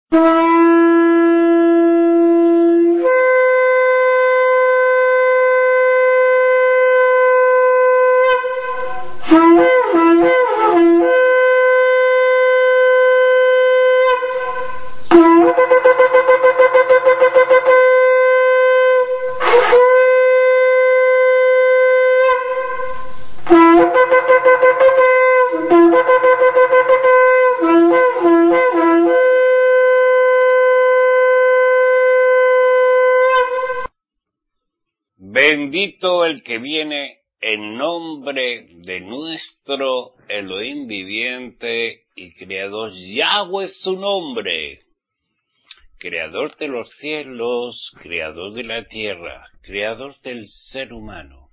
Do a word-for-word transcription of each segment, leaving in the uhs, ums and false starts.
Bendito el que viene en nombre de nuestro Elohim viviente y Creador. Yahweh es su nombre. Creador de los cielos, Creador de la tierra, Creador del ser humano.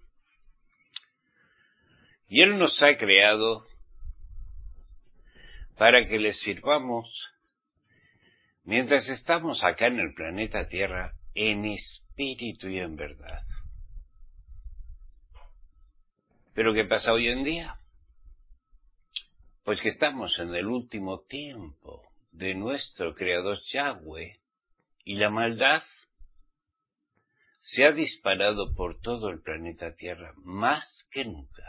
Y Él nos ha creado para que le sirvamos mientras estamos acá en el planeta Tierra en espíritu y en verdad. ¿Pero qué pasa hoy en día? Pues que estamos en el último tiempo de nuestro Creador Yahweh y la maldad se ha disparado por todo el planeta Tierra más que nunca.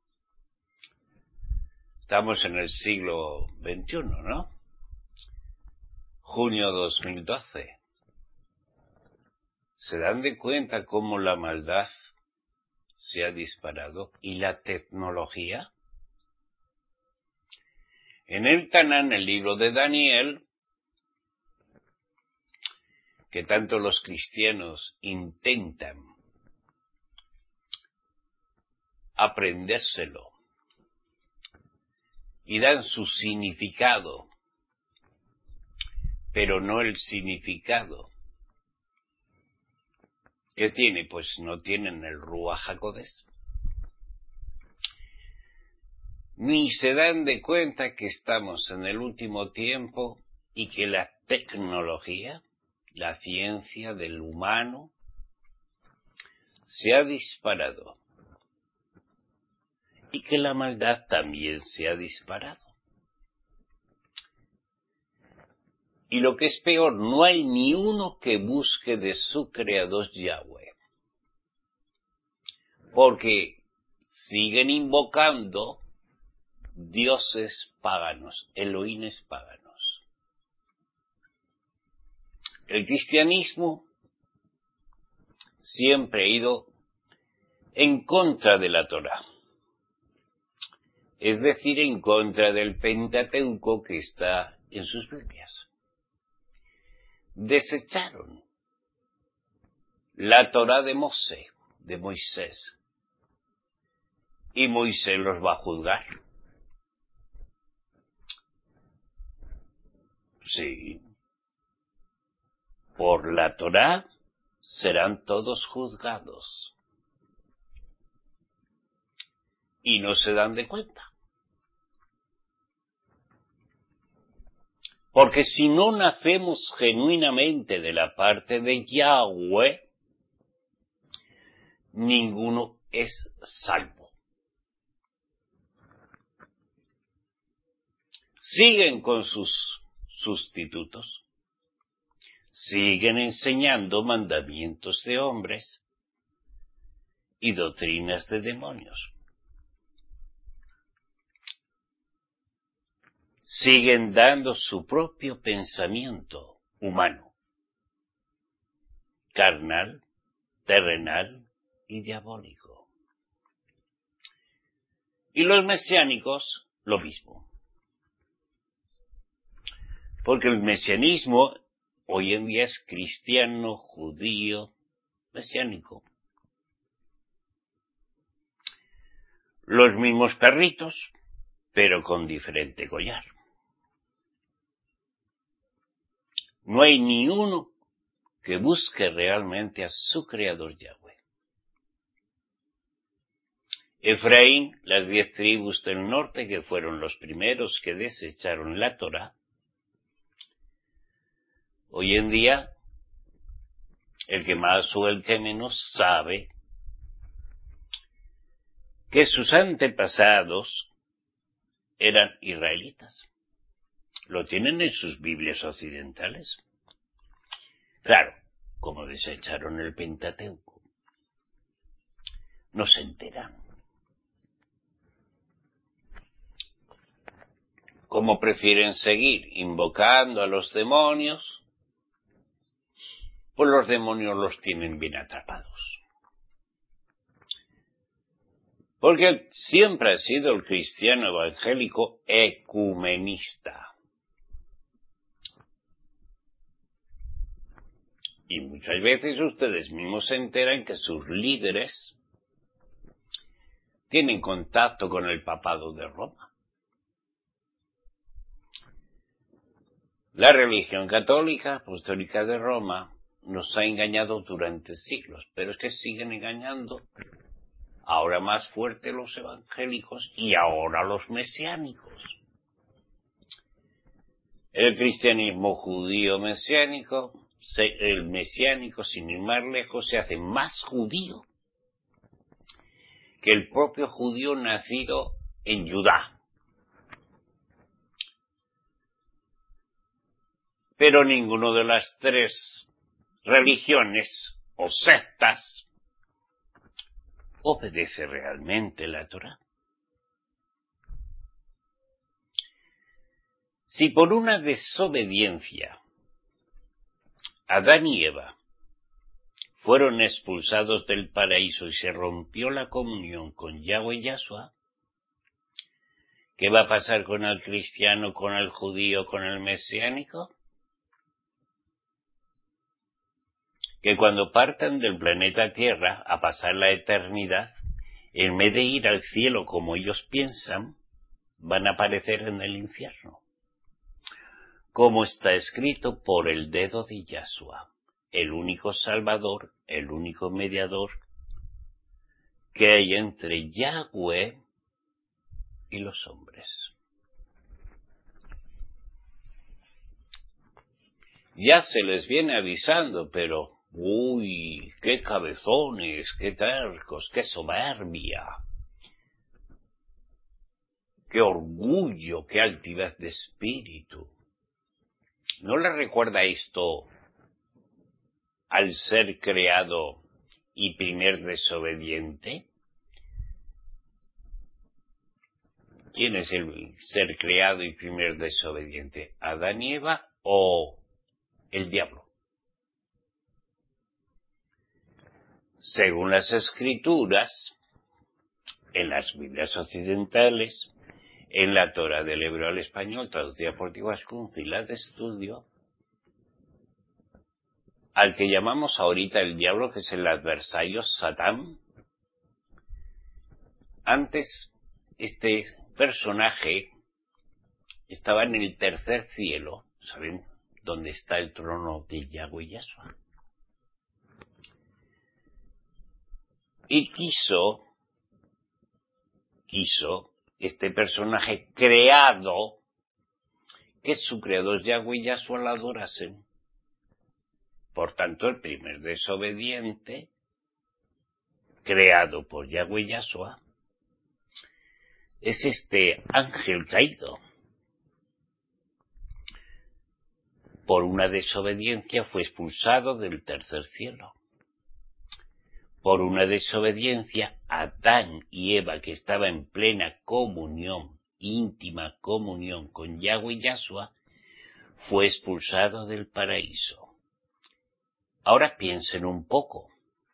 Estamos en el siglo veintiuno, ¿no? Junio dos mil doce. ¿Se dan de cuenta cómo la maldad se ha disparado y la tecnología? En el Tanán, el libro de Daniel, que tanto los cristianos intentan aprendérselo y dan su significado, pero no el significado que tiene, pues no tienen el Ruach HaKodesh. Ni se dan de cuenta que estamos en el último tiempo y que la tecnología, la ciencia del humano, se ha disparado y que la maldad también se ha disparado. Y lo que es peor, no hay ni uno que busque de su Creador Yahweh, porque siguen invocando dioses paganos, Elohines paganos. El cristianismo siempre ha ido en contra de la Torá, es decir, en contra del Pentateuco que está en sus Biblias. Desecharon la Torá de Mosé, de Moisés, y Moisés los va a juzgar. Sí, por la Torá serán todos juzgados. Y no se dan de cuenta. Porque si no nacemos genuinamente de la parte de Yahweh, ninguno es salvo. Siguen con sus sustitutos, siguen enseñando mandamientos de hombres y doctrinas de demonios. Siguen dando su propio pensamiento humano, carnal, terrenal y diabólico. Y los mesiánicos, lo mismo. Porque el mesianismo hoy en día es cristiano, judío, mesiánico. Los mismos perritos, pero con diferente collar. No hay ni uno que busque realmente a su Creador Yahweh. Efraín, las diez tribus del norte, que fueron los primeros que desecharon la Torá, hoy en día, el que más o el que menos sabe que sus antepasados eran israelitas. Lo tienen en sus Biblias occidentales. Claro, como desecharon el Pentateuco, no se enteran. Como prefieren seguir invocando a los demonios, pues los demonios los tienen bien atrapados. Porque siempre ha sido el cristiano evangélico ecumenista. Y muchas veces ustedes mismos se enteran que sus líderes tienen contacto con el papado de Roma. La religión católica apostólica de Roma nos ha engañado durante siglos, pero es que siguen engañando ahora más fuerte los evangélicos y ahora los mesiánicos. El cristianismo judío mesiánico, el mesiánico sin ir más lejos, se hace más judío que el propio judío nacido en Judá. Pero ninguno de las tres religiones o sectas obedece realmente la Torá. Si por una desobediencia Adán y Eva fueron expulsados del paraíso y se rompió la comunión con Yahweh y Yahshua, ¿qué va a pasar con el cristiano, con el judío, con el mesiánico? Que cuando partan del planeta Tierra a pasar la eternidad, en vez de ir al cielo como ellos piensan, van a aparecer en el infierno. Como está escrito, por el dedo de Yahshua, el único Salvador, el único mediador que hay entre Yahweh y los hombres. Ya se les viene avisando, pero uy, qué cabezones, qué tercos, qué soberbia, qué orgullo, qué altivez de espíritu. ¿No le recuerda esto al ser creado y primer desobediente? ¿Quién es el ser creado y primer desobediente? ¿Adán y Eva o el diablo? Según las escrituras, en las Biblias occidentales, en la Torá del hebreo al español, traducida por Tiwaskunzi, la de estudio, al que llamamos ahorita el diablo, que es el adversario Satán, antes este personaje estaba en el tercer cielo, ¿saben? Donde está el trono de Yahweh y Yahshua. Y quiso, quiso este personaje creado, que su creador Yahweh y Yahshua la adorasen. Por tanto, el primer desobediente, creado por Yahweh y Yahshua, es este ángel caído. Por una desobediencia fue expulsado del tercer cielo. Por una desobediencia, Adán y Eva, que estaba en plena comunión, íntima comunión con Yahweh y Yahshua, fue expulsado del paraíso. Ahora piensen un poco.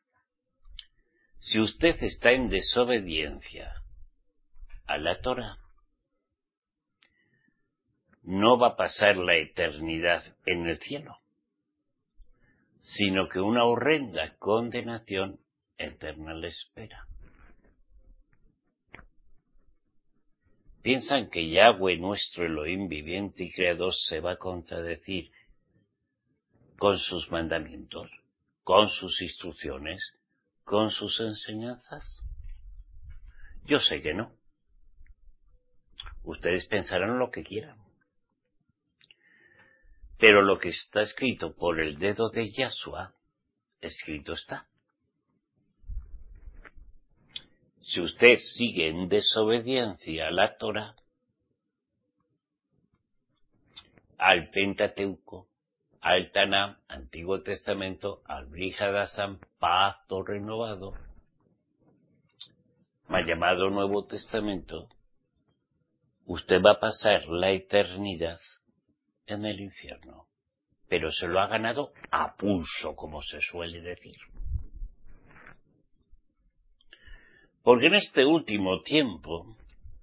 Si usted está en desobediencia a la Torá, no va a pasar la eternidad en el cielo, sino que una horrenda condenación eterna le espera. ¿Piensan que Yahweh, nuestro Elohim viviente y creador, se va a contradecir con sus mandamientos, con sus instrucciones, con sus enseñanzas? Yo sé que no. Ustedes pensarán lo que quieran. Pero lo que está escrito por el dedo de Yahshua, escrito está. Si usted sigue en desobediencia a la Torá, al Pentateuco, al Tanam, Antiguo Testamento, al Brihadasam, Pacto Renovado, mal llamado Nuevo Testamento, usted va a pasar la eternidad en el infierno, pero se lo ha ganado a pulso, como se suele decir. Porque en este último tiempo,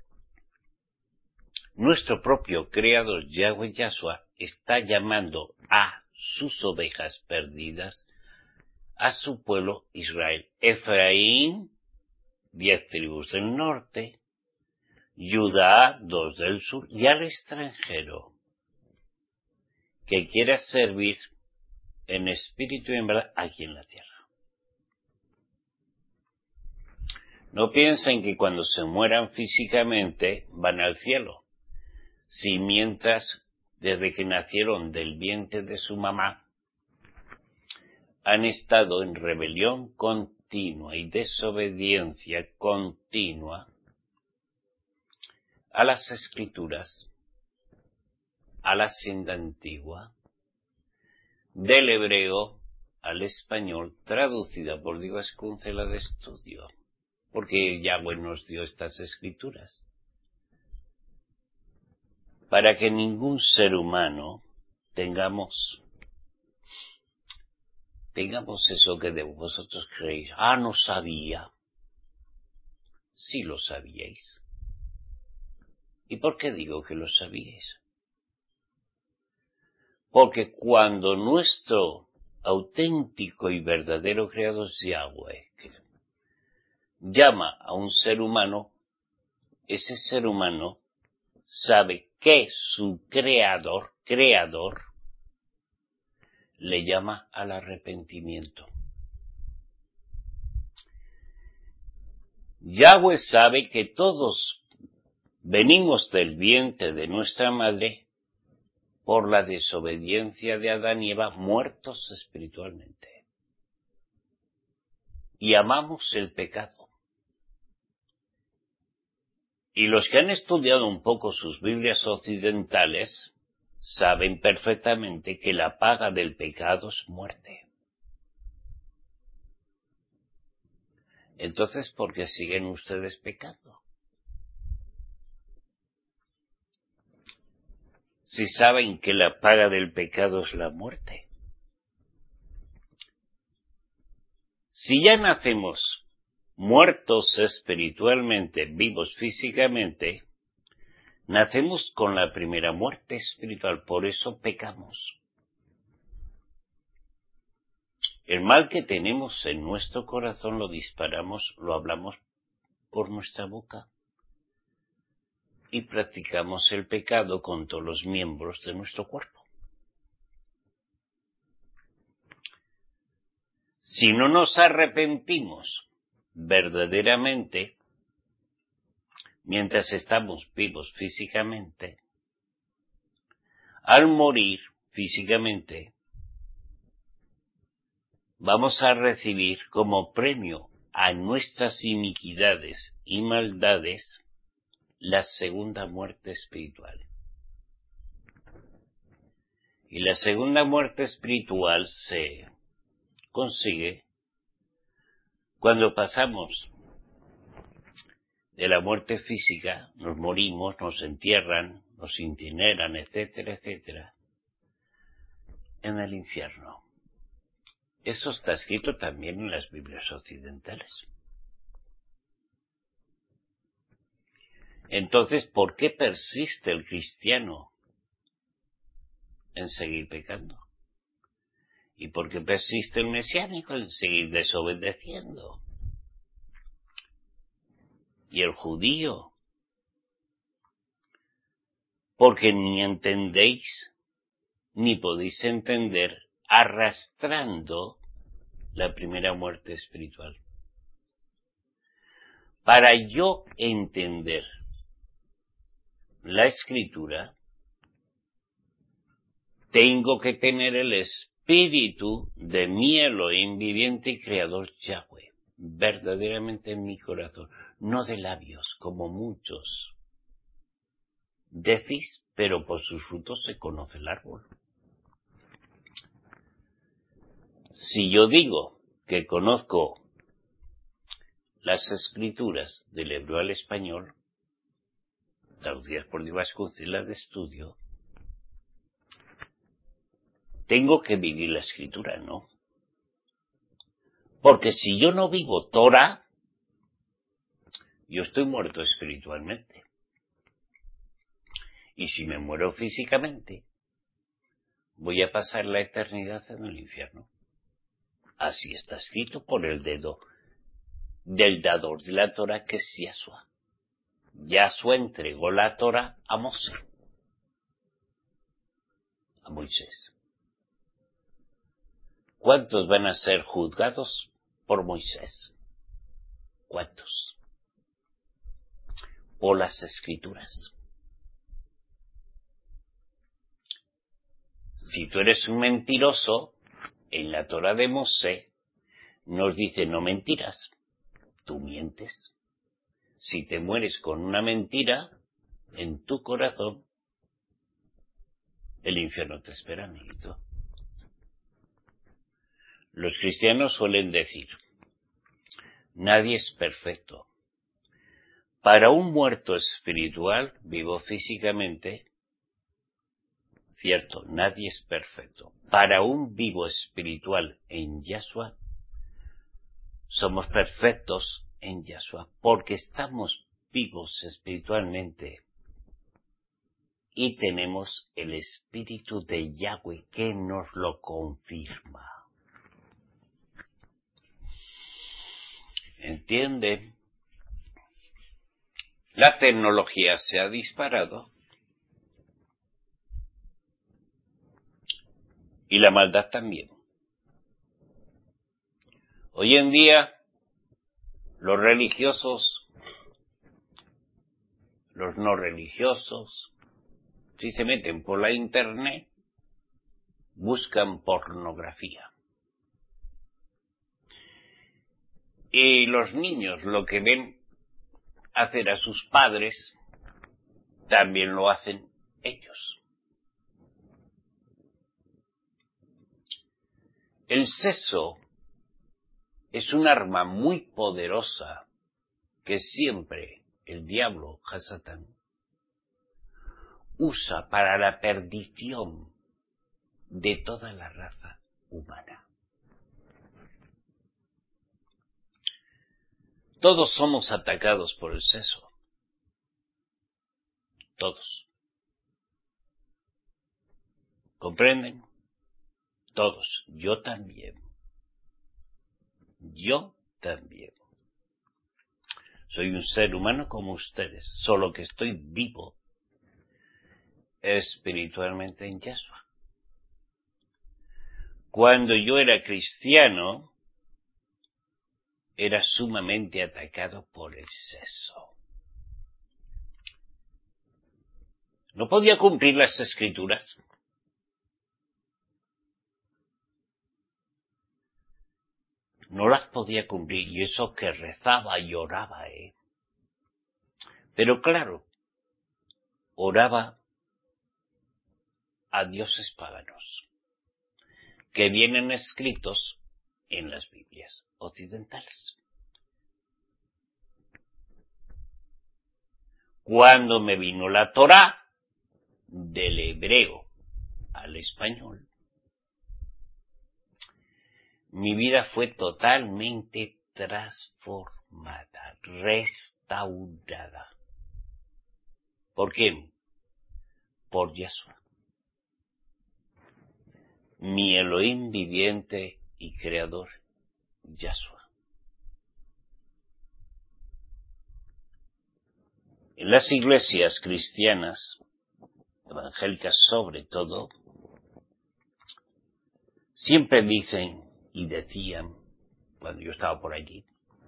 nuestro propio Creador Yahweh Yahshua está llamando a sus ovejas perdidas, a su pueblo Israel. Efraín, diez tribus del norte, Judá, dos del sur, y al extranjero que quiera servir en espíritu y en verdad aquí en la tierra. No piensen que cuando se mueran físicamente van al cielo. Si mientras, desde que nacieron del vientre de su mamá, han estado en rebelión continua y desobediencia continua a las escrituras, a la senda antigua, del hebreo al español, traducida por Diego Escuncela de Estudio, porque Yahweh nos dio estas escrituras, para que ningún ser humano tengamos tengamos eso que de vosotros creéis, ah, no sabía. Sí lo sabíais. ¿Y por qué digo que lo sabíais? Porque cuando nuestro auténtico y verdadero creador Yahweh llama a un ser humano, ese ser humano sabe que su creador, creador, le llama al arrepentimiento. Yahweh sabe que todos venimos del vientre de nuestra madre por la desobediencia de Adán y Eva, muertos espiritualmente. Y amamos el pecado. Y los que han estudiado un poco sus Biblias occidentales saben perfectamente que la paga del pecado es muerte. Entonces, ¿por qué siguen ustedes pecando? Si saben que la paga del pecado es la muerte. Si ya nacemos muertos espiritualmente, vivos físicamente, nacemos con la primera muerte espiritual, por eso pecamos. El mal que tenemos en nuestro corazón lo disparamos, lo hablamos por nuestra boca y practicamos el pecado con todos los miembros de nuestro cuerpo. Si no nos arrepentimos verdaderamente, mientras estamos vivos físicamente, al morir físicamente, vamos a recibir como premio a nuestras iniquidades y maldades la segunda muerte espiritual. Y la segunda muerte espiritual se consigue cuando pasamos de la muerte física, nos morimos, nos entierran, nos incineran, etcétera, etcétera, en el infierno. Eso está escrito también en las Biblias occidentales. Entonces, ¿por qué persiste el cristiano en seguir pecando? ¿Y por qué persiste el mesiánico en seguir desobedeciendo? ¿Y el judío? Porque ni entendéis, ni podéis entender, arrastrando la primera muerte espiritual. Para yo entender la escritura, tengo que tener el espíritu de mi Elohim viviente y creador Yahweh, verdaderamente en mi corazón, no de labios, como muchos Decís, pero por sus frutos se conoce el árbol. Si yo digo que conozco las escrituras del hebreo al español, traducidas por Diego Vasconcelos de estudio, tengo que vivir la escritura, ¿no? Porque si yo no vivo Torah, yo estoy muerto espiritualmente. Y si me muero físicamente, voy a pasar la eternidad en el infierno. Así está escrito por el dedo del dador de la Torah, que es Yahshua. Yahshua entregó la Torah a Mosé, a Moisés. ¿Cuántos van a ser juzgados por Moisés? ¿Cuántos? Por las escrituras. Si tú eres un mentiroso, en la Torah de Mosé nos dice no mentiras, tú mientes. Si te mueres con una mentira en tu corazón, el infierno te espera, amiguito. Los cristianos suelen decir, nadie es perfecto. Para un muerto espiritual, vivo físicamente, cierto, nadie es perfecto. Para un vivo espiritual en Yahshua, somos perfectos en Yahshua, porque estamos vivos espiritualmente y tenemos el Espíritu de Yahweh que nos lo confirma. ¿Entiende? La tecnología se ha disparado y la maldad también. Hoy en día, los religiosos, los no religiosos, si se meten por la internet, buscan pornografía. Y los niños lo que ven hacer a sus padres, también lo hacen ellos. El sexo es un arma muy poderosa que siempre el diablo, Hasatán, usa para la perdición de toda la raza humana. Todos somos atacados por el sexo. Todos. ¿Comprenden? Todos. Yo también. Yo también. Soy un ser humano como ustedes, solo que estoy vivo espiritualmente en Yahshua. Cuando yo era cristiano, era sumamente atacado por el sexo. No podía cumplir las escrituras. No las podía cumplir, y eso que rezaba y oraba, ¿eh? Pero claro, oraba a dioses paganos, que vienen escritos en las Biblias occidentales. Cuando me vino la Torá, del hebreo al español, mi vida fue totalmente transformada, restaurada. ¿Por qué? Por Yahshua, mi Elohim viviente y creador, Yahshua. En las iglesias cristianas, evangélicas sobre todo, siempre dicen y decían, cuando yo estaba por allí,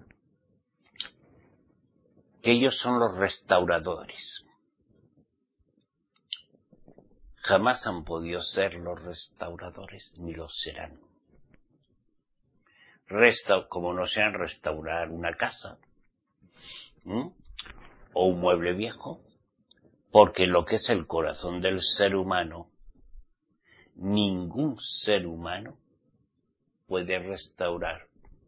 que ellos son los restauradores. Jamás han podido ser los restauradores, ni lo serán. Resta, como no sean restaurar una casa, ¿m? o un mueble viejo, Porque lo que es el corazón del ser humano, ningún ser humano puede restaurar.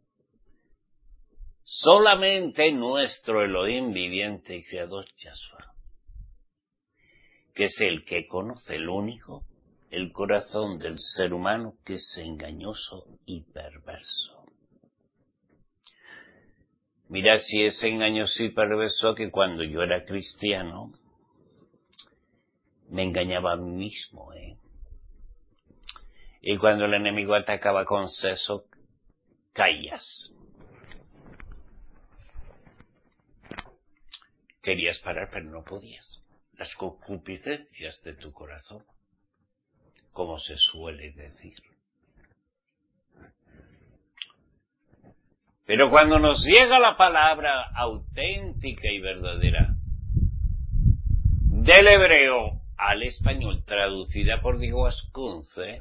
Solamente nuestro Elohim viviente y creador Yahshua, que es el que conoce el único, el corazón del ser humano, que es engañoso y perverso. Mira si es engañoso y perverso que cuando yo era cristiano me engañaba a mí mismo, ¿eh? Y cuando el enemigo atacaba con seso, caías. Querías parar, pero no podías. Las concupiscencias de tu corazón, como se suele decir. Pero cuando nos llega la palabra auténtica y verdadera del hebreo al español, traducida por Diego Ascunce,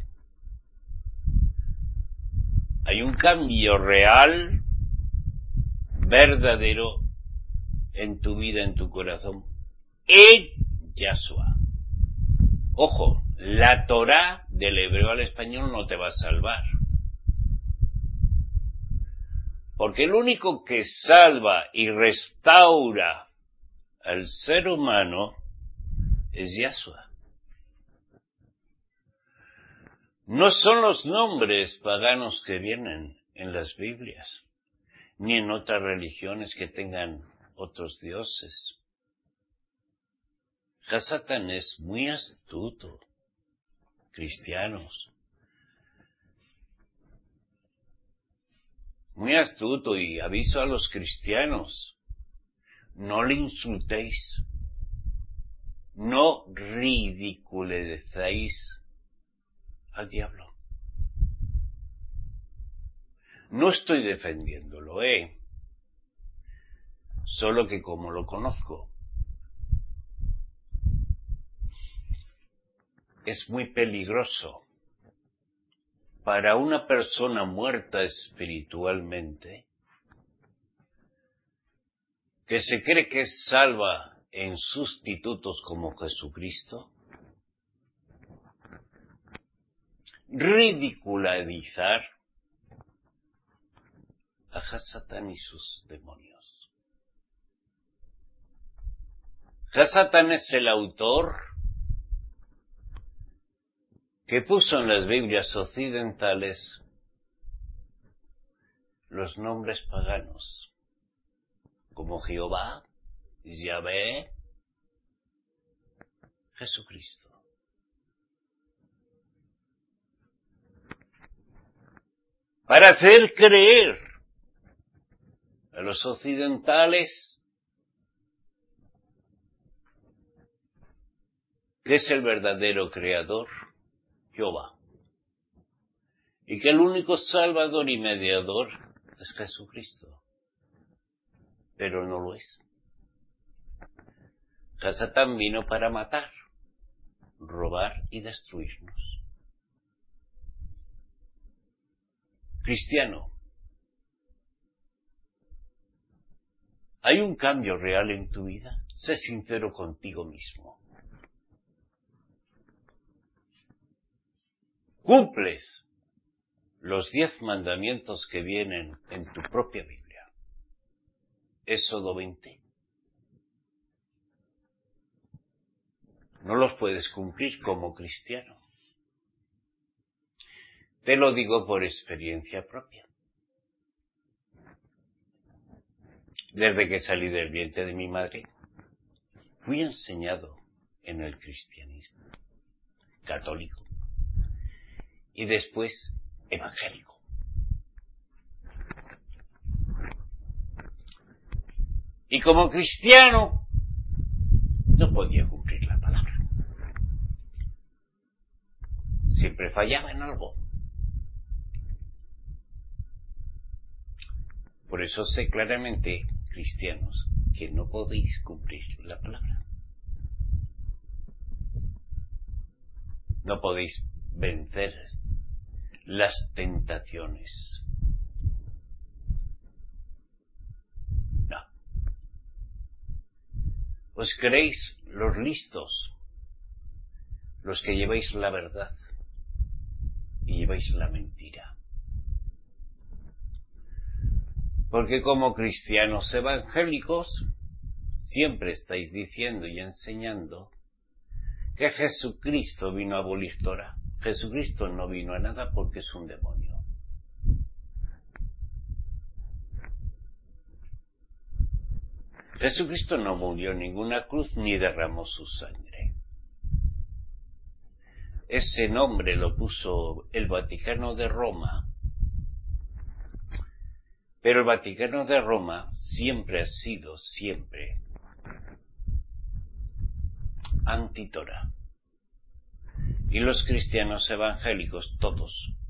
hay un cambio real, verdadero, en tu vida, en tu corazón, en Yahshua. Ojo, la Torá del hebreo al español no te va a salvar. Porque el único que salva y restaura al ser humano es Yahshua. No son los nombres paganos que vienen en las Biblias, ni en otras religiones que tengan otros dioses. Hasatán es muy astuto, cristianos. Muy astuto, y aviso a los cristianos, no le insultéis, no ridiculicéis al diablo. No estoy defendiéndolo, ¿eh? Solo que como lo conozco, es muy peligroso para una persona muerta espiritualmente, que se cree que es salva en sustitutos como Jesucristo, ridicularizar a Hasatán y sus demonios. Hasatán es el autor que puso en las Biblias occidentales los nombres paganos, como Jehová, Yahvé, Jesucristo. Para hacer creer a los occidentales que es el verdadero creador, Jehová, y que el único salvador y mediador es Jesucristo, pero no lo es. Hasatán vino para matar, robar y destruirnos. Cristiano, ¿hay un cambio real en tu vida? Sé sincero contigo mismo. ¿Cumples los diez mandamientos que vienen en tu propia Biblia? Éxodo veinte. No los puedes cumplir como cristiano. Te lo digo por experiencia propia. Desde que salí del vientre de mi madre, fui enseñado en el cristianismo católico y después evangélico. Y como cristiano no podía cumplir la palabra. Siempre fallaba en algo. Por eso sé claramente, cristianos, que no podéis cumplir la palabra. No podéis vencer las tentaciones. No. ¿Os creéis los listos, los que lleváis la verdad y lleváis la mentira. Porque como cristianos evangélicos siempre estáis diciendo y enseñando que Jesucristo vino a abolir Torah. Jesucristo no vino a nada porque es un demonio. Jesucristo no murió en ninguna cruz ni derramó su sangre. Ese nombre lo puso el Vaticano de Roma, pero el Vaticano de Roma siempre ha sido, siempre, anti-Torah. Y los cristianos evangélicos, todos,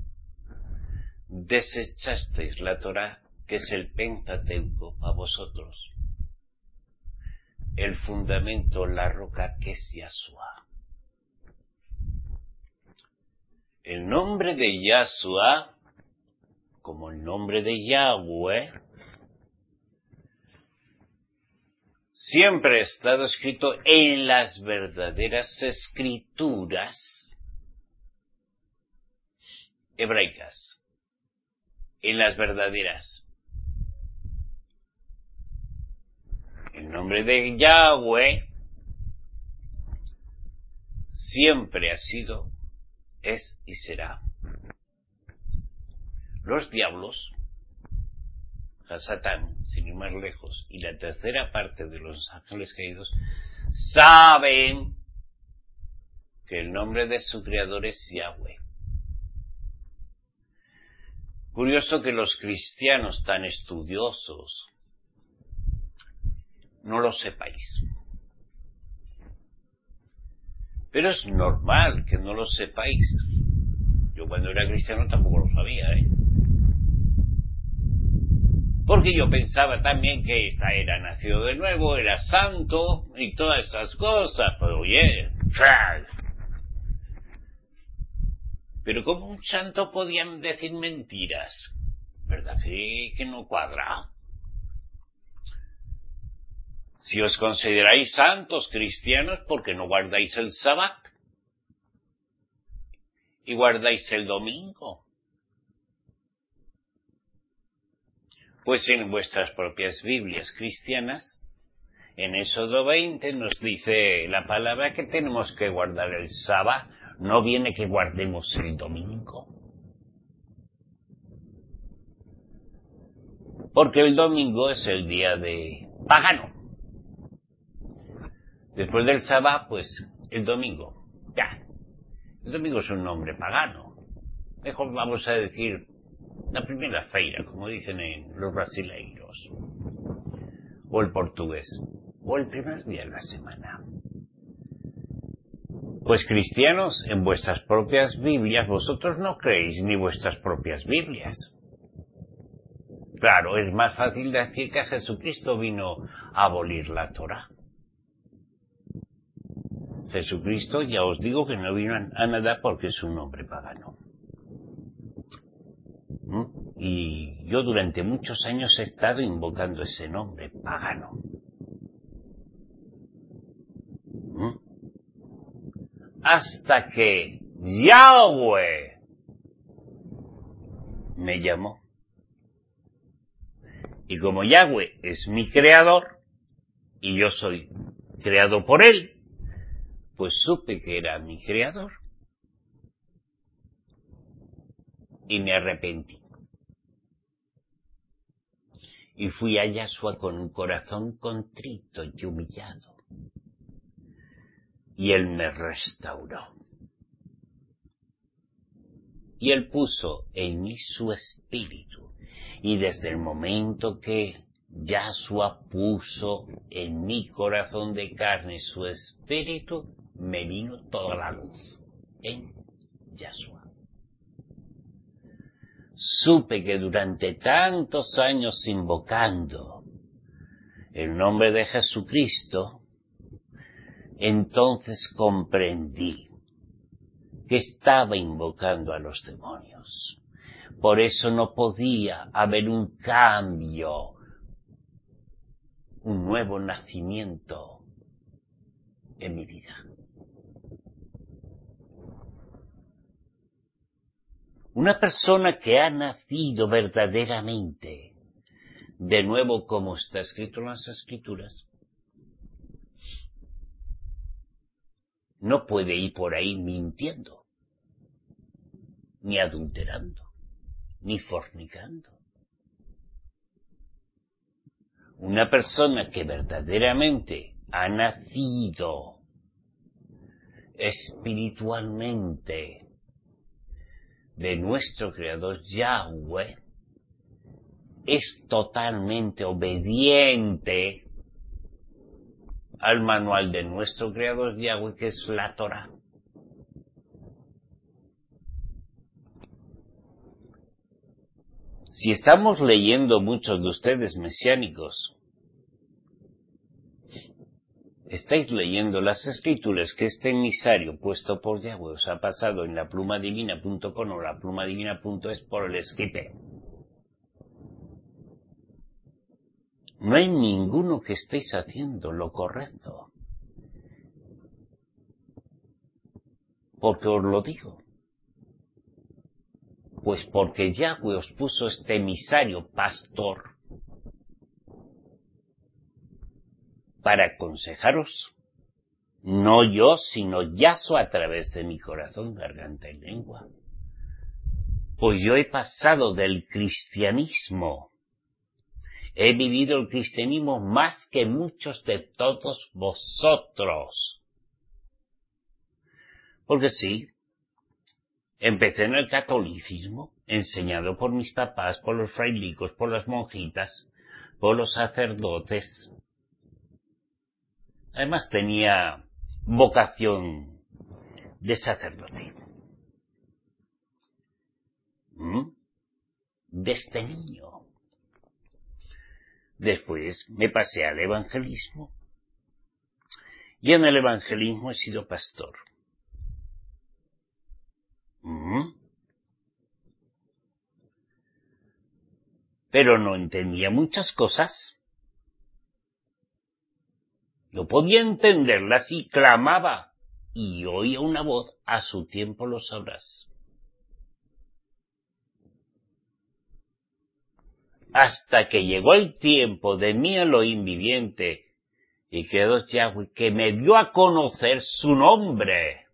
desechasteis la Torah, que es el Pentateuco para vosotros. El fundamento, la roca que es Yahshua. El nombre de Yahshua, como el nombre de Yahweh, siempre ha estado escrito en las verdaderas escrituras hebraicas, en las verdaderas. El nombre de Yahweh siempre ha sido, es y será. Los diablos, Satán, sin ir más lejos, y la tercera parte de los ángeles caídos, saben que el nombre de su creador es Yahweh. Curioso que los cristianos tan estudiosos no lo sepáis. Pero es normal que no lo sepáis. Yo cuando era cristiano tampoco lo sabía, ¿eh? Porque yo pensaba también que esta era nacido de nuevo, era santo y todas esas cosas, pero oye, pero ¿cómo un santo podían decir mentiras? ¿Verdad que, que no cuadra? Si os consideráis santos cristianos, ¿por qué no guardáis el sábado? Y guardáis el domingo. Pues en vuestras propias Biblias cristianas, en Éxodo veinte nos dice la palabra que tenemos que guardar el sábado, no viene que guardemos el domingo. Porque el domingo es el día de pagano. Después del sábado, pues, el domingo. Ya. El domingo es un nombre pagano. Mejor vamos a decir la primera feira, como dicen en los brasileiros. O el portugués. O el primer día de la semana. Pues cristianos, en vuestras propias Biblias, vosotros no creéis ni vuestras propias Biblias. Claro, es más fácil decir que Jesucristo vino a abolir la Torah. Jesucristo, ya os digo que no vino a nada porque es un nombre pagano. ¿Mm? Y yo durante muchos años he estado invocando ese nombre pagano. ¿Mm? Hasta que Yahweh me llamó. Y como Yahweh es mi creador, y yo soy creado por él, pues supe que era mi creador. Y me arrepentí. Y fui a Yahshua con un corazón contrito y humillado. Y él me restauró. Y él puso en mí su espíritu. Y desde el momento que Yahshua puso en mi corazón de carne su espíritu, me vino toda la luz en Yahshua. Supe que durante tantos años invocando el nombre de Jesucristo, entonces comprendí que estaba invocando a los demonios. Por eso no podía haber un cambio, un nuevo nacimiento en mi vida. Una persona que ha nacido verdaderamente, de nuevo como está escrito en las Escrituras, no puede ir por ahí mintiendo, ni adulterando, ni fornicando. Una persona que verdaderamente ha nacido espiritualmente de nuestro Creador Yahweh es totalmente obediente al manual de nuestro Creador Yahweh, que es la Torá. Si estamos leyendo muchos de ustedes mesiánicos, estáis leyendo las Escrituras que este emisario puesto por Yahweh os ha pasado en la pluma divina punto com o la pluma divina punto es por el escribe. No hay ninguno que estéis haciendo lo correcto. ¿Por qué os lo digo? Pues porque Yahweh os puso este emisario pastor para aconsejaros, no yo, sino Yahshua a través de mi corazón, garganta y lengua. Pues yo he pasado del cristianismo, he vivido el cristianismo más que muchos de todos vosotros. Porque sí, empecé en el catolicismo, enseñado por mis papás, por los frailicos, por las monjitas, por los sacerdotes. Además tenía vocación de sacerdote. ¿Mm? Desde niño. Después me pasé al evangelismo. Y en el evangelismo he sido pastor. ¿Mm? Pero no entendía muchas cosas. No podía entenderlas y clamaba. Y oía una voz, a su tiempo lo sabrás. Hasta que llegó el tiempo de mi Elohim viviente y quedó Yahweh, que me dio a conocer su nombre.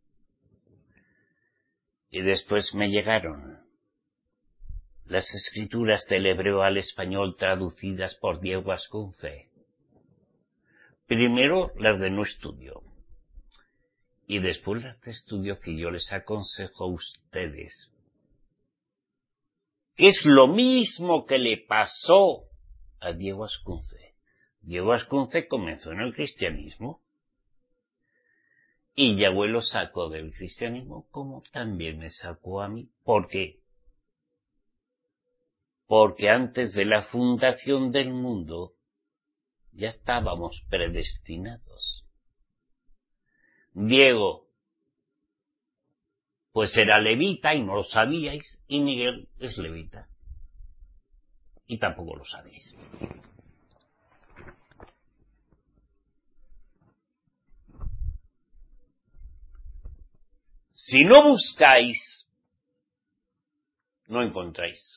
Y después me llegaron las escrituras del hebreo al español traducidas por Diego Ascunce. Primero las de no estudio y después las de estudio que yo les aconsejo a ustedes. Que es lo mismo que le pasó a Diego Ascunce. Diego Ascunce comenzó en el cristianismo y Yahweh lo sacó del cristianismo como también me sacó a mí. ¿Por qué? Porque antes de la fundación del mundo ya estábamos predestinados. Diego, pues era levita y no lo sabíais, y Miguel es levita y tampoco lo sabéis. Si no buscáis, no encontráis.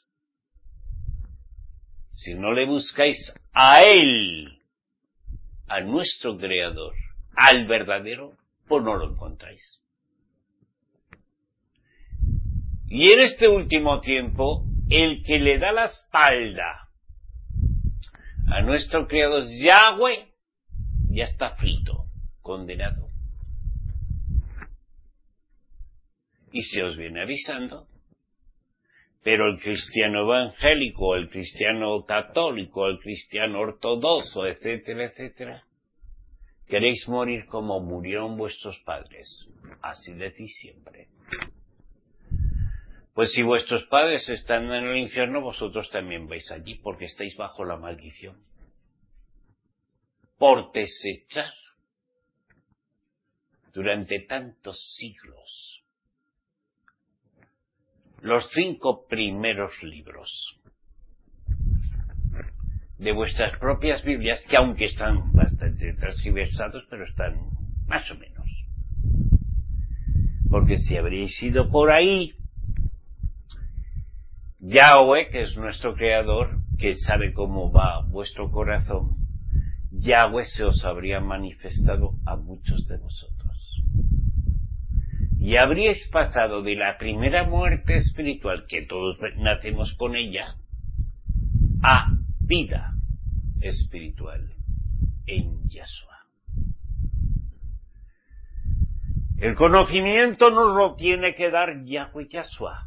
Si no le buscáis a Él, a nuestro Creador, al verdadero, pues no lo encontráis. Y en este último tiempo, el que le da la espalda a nuestro Creador Yahweh, ya está frito, condenado. Y se os viene avisando. Pero el cristiano evangélico, el cristiano católico, el cristiano ortodoxo, etcétera, etcétera, queréis morir como murieron vuestros padres. Así decís siempre. Pues si vuestros padres están en el infierno, vosotros también vais allí, porque estáis bajo la maldición. Por desechar durante tantos siglos los cinco primeros libros de vuestras propias Biblias, que aunque están bastante transgiversados, pero están más o menos. Porque si habréis ido por ahí, Yahweh, que es nuestro creador, que sabe cómo va vuestro corazón, Yahweh se os habría manifestado a muchos de vosotros. Y habríais pasado de la primera muerte espiritual, que todos nacemos con ella, a vida espiritual en Yahshua. El conocimiento nos lo tiene que dar Yahweh Yahshua.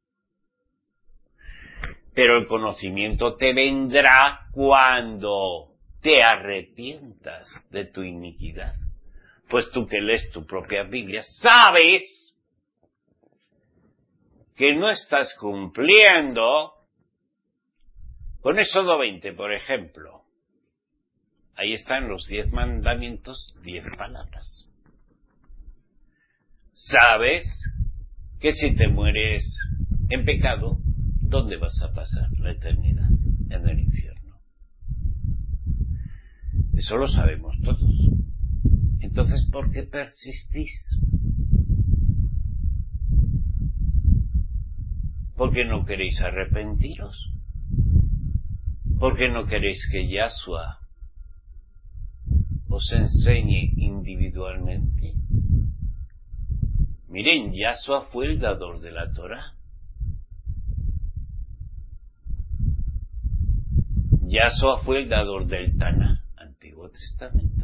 Pero el conocimiento te vendrá cuando te arrepientas de tu iniquidad. Pues tú que lees tu propia Biblia, sabes que no estás cumpliendo con Éxodo veinte, por ejemplo. Ahí están los diez mandamientos, diez palabras. Sabes que si te mueres en pecado, ¿dónde vas a pasar la eternidad? En el infierno. Eso lo sabemos todos. Entonces, ¿por qué persistís? ¿Por qué no queréis arrepentiros? ¿Por qué no queréis que Yahshua os enseñe individualmente? Miren, Yahshua fue el dador de la Torá. Yahshua fue el dador del Taná, Antiguo Testamento.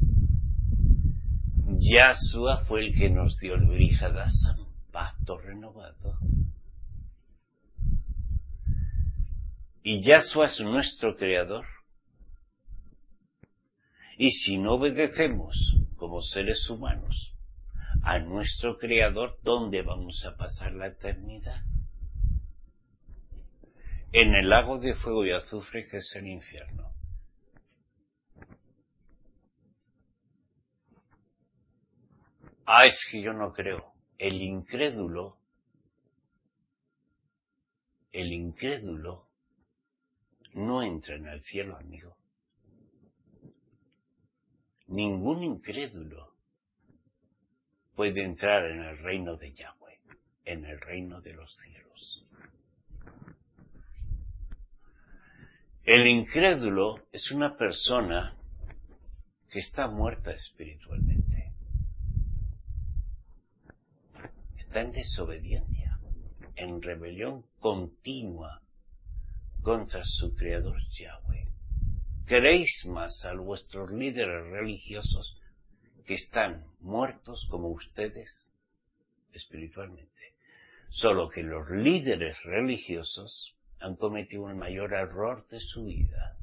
Yahshua fue el que nos dio el Brit Hadashah, pacto renovado. Y Yahshua es nuestro creador. Y si no obedecemos como seres humanos a nuestro creador, ¿dónde vamos a pasar la eternidad? En el lago de fuego y azufre que es el infierno. Ah, es que yo no creo. El incrédulo, el incrédulo no entra en el cielo, amigo. Ningún incrédulo puede entrar en el reino de Yahweh, en el reino de los cielos. El incrédulo es una persona que está muerta espiritualmente. Está en desobediencia, en rebelión continua contra su creador Yahweh. Queréis más a vuestros líderes religiosos que están muertos como ustedes espiritualmente. Solo que los líderes religiosos han cometido el mayor error de su vida.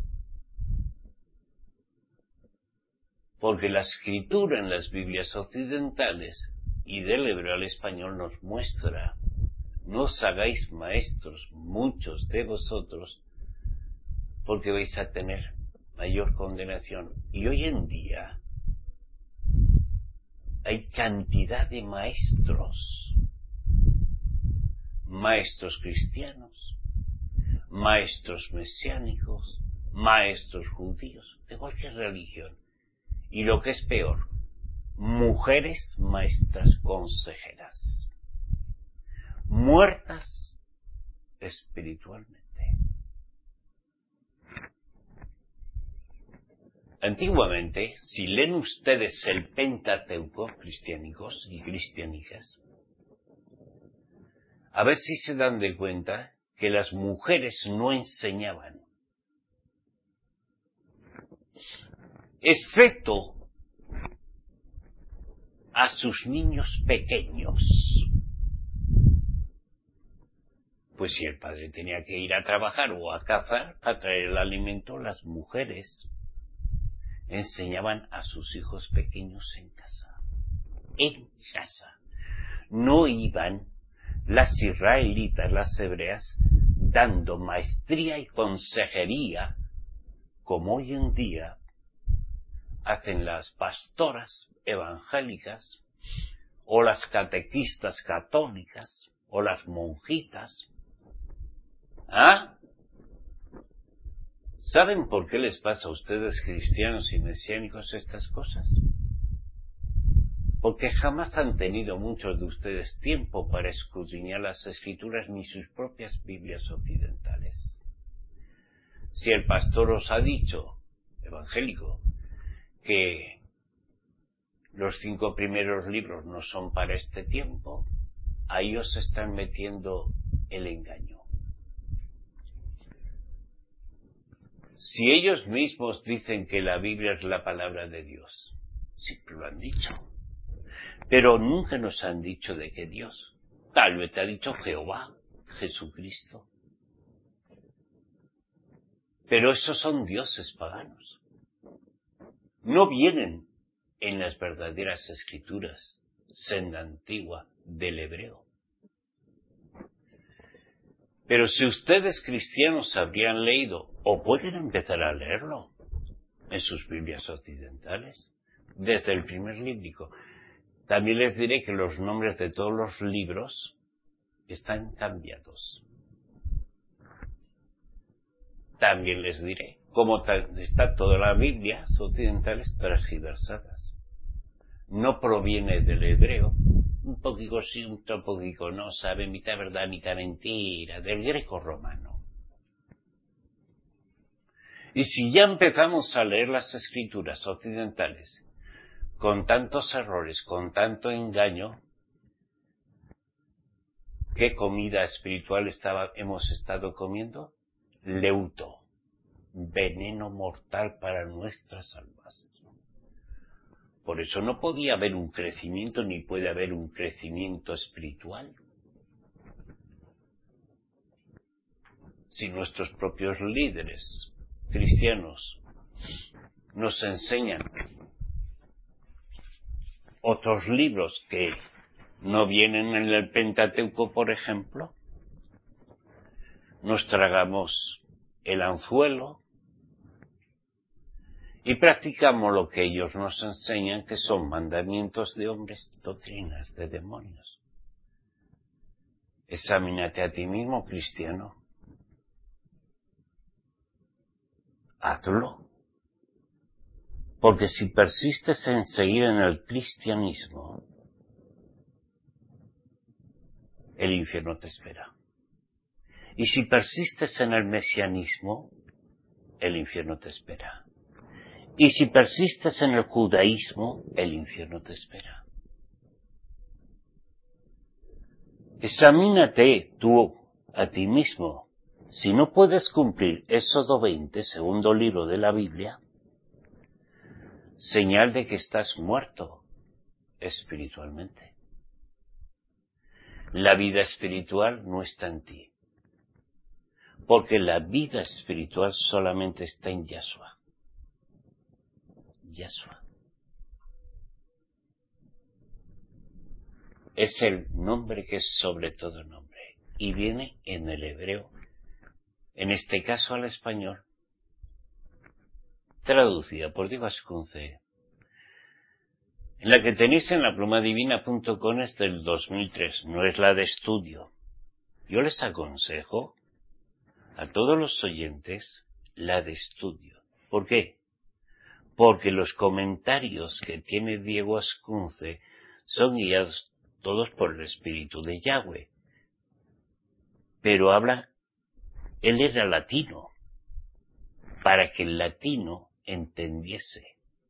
Porque la escritura en las Biblias occidentales y del hebreo al español nos muestra: no os hagáis maestros muchos de vosotros, porque vais a tener mayor condenación. Y hoy en día hay cantidad de maestros, maestros cristianos, maestros mesiánicos, maestros judíos, de cualquier religión. Y lo que es peor, mujeres maestras consejeras, muertas espiritualmente. Antiguamente, si leen ustedes el Pentateuco, cristianicos y cristianicas, a ver si se dan de cuenta que las mujeres no enseñaban, excepto a sus niños pequeños. Pues si el padre tenía que ir a trabajar o a cazar para traer el alimento, las mujeres enseñaban a sus hijos pequeños en casa. En casa. No iban las israelitas, las hebreas, dando maestría y consejería, como hoy en día hacen las pastoras evangélicas, o las catequistas católicas, o las monjitas. ¿Ah? ¿Saben por qué les pasa a ustedes, cristianos y mesiánicos, estas cosas? porque jamás han tenido muchos de ustedes tiempo para escudriñar las Escrituras ni sus propias Biblias occidentales. Si el pastor os ha dicho, evangélico, que los cinco primeros libros no son para este tiempo, ahí os están metiendo el engaño. Si ellos mismos dicen que la Biblia es la palabra de Dios, siempre lo han dicho, pero nunca nos han dicho de qué Dios. Tal vez te ha dicho Jehová, Jesucristo. Pero esos son dioses paganos. No vienen en las verdaderas escrituras, senda antigua del hebreo. Pero si ustedes cristianos habrían leído, o pueden empezar a leerlo, en sus Biblias occidentales, desde el primer líbrico. También les diré que los nombres de todos los libros están cambiados. También les diré cómo está toda la Biblia occidentales transgiversadas. No proviene del hebreo, un poquito sí, un poquito no, sabe, mitad verdad, mitad mentira, del greco romano. Y si ya empezamos a leer las escrituras occidentales con tantos errores, con tanto engaño, ¿qué comida espiritual estaba, hemos estado comiendo? Leuto, veneno mortal para nuestras almas. Por eso no podía haber un crecimiento, ni puede haber un crecimiento espiritual. Si nuestros propios líderes cristianos nos enseñan otros libros que no vienen en el Pentateuco, por ejemplo, nos tragamos el anzuelo y practicamos lo que ellos nos enseñan, que son mandamientos de hombres, doctrinas de demonios. Examínate a ti mismo, cristiano. Hazlo. Porque si persistes en seguir en el cristianismo, el infierno te espera. Y si persistes en el mesianismo, el infierno te espera. Y si persistes en el judaísmo, el infierno te espera. Examínate tú a ti mismo. Si no puedes cumplir Éxodo veinte, segundo libro de la Biblia, señal de que estás muerto espiritualmente. La vida espiritual no está en ti, porque la vida espiritual solamente está en Yahshua. Yahshua. Es el nombre que es sobre todo nombre, y viene en el hebreo, en este caso al español, traducida por Diego Ascunce, en la que tenéis en la pluma divina punto com, es del dos mil tres, no es la de estudio. Yo les aconsejo a todos los oyentes la de estudio. ¿Por qué? Porque los comentarios que tiene Diego Ascunce son guiados todos por el Espíritu de Yahweh. Pero habla, él era latino, para que el latino entendiese.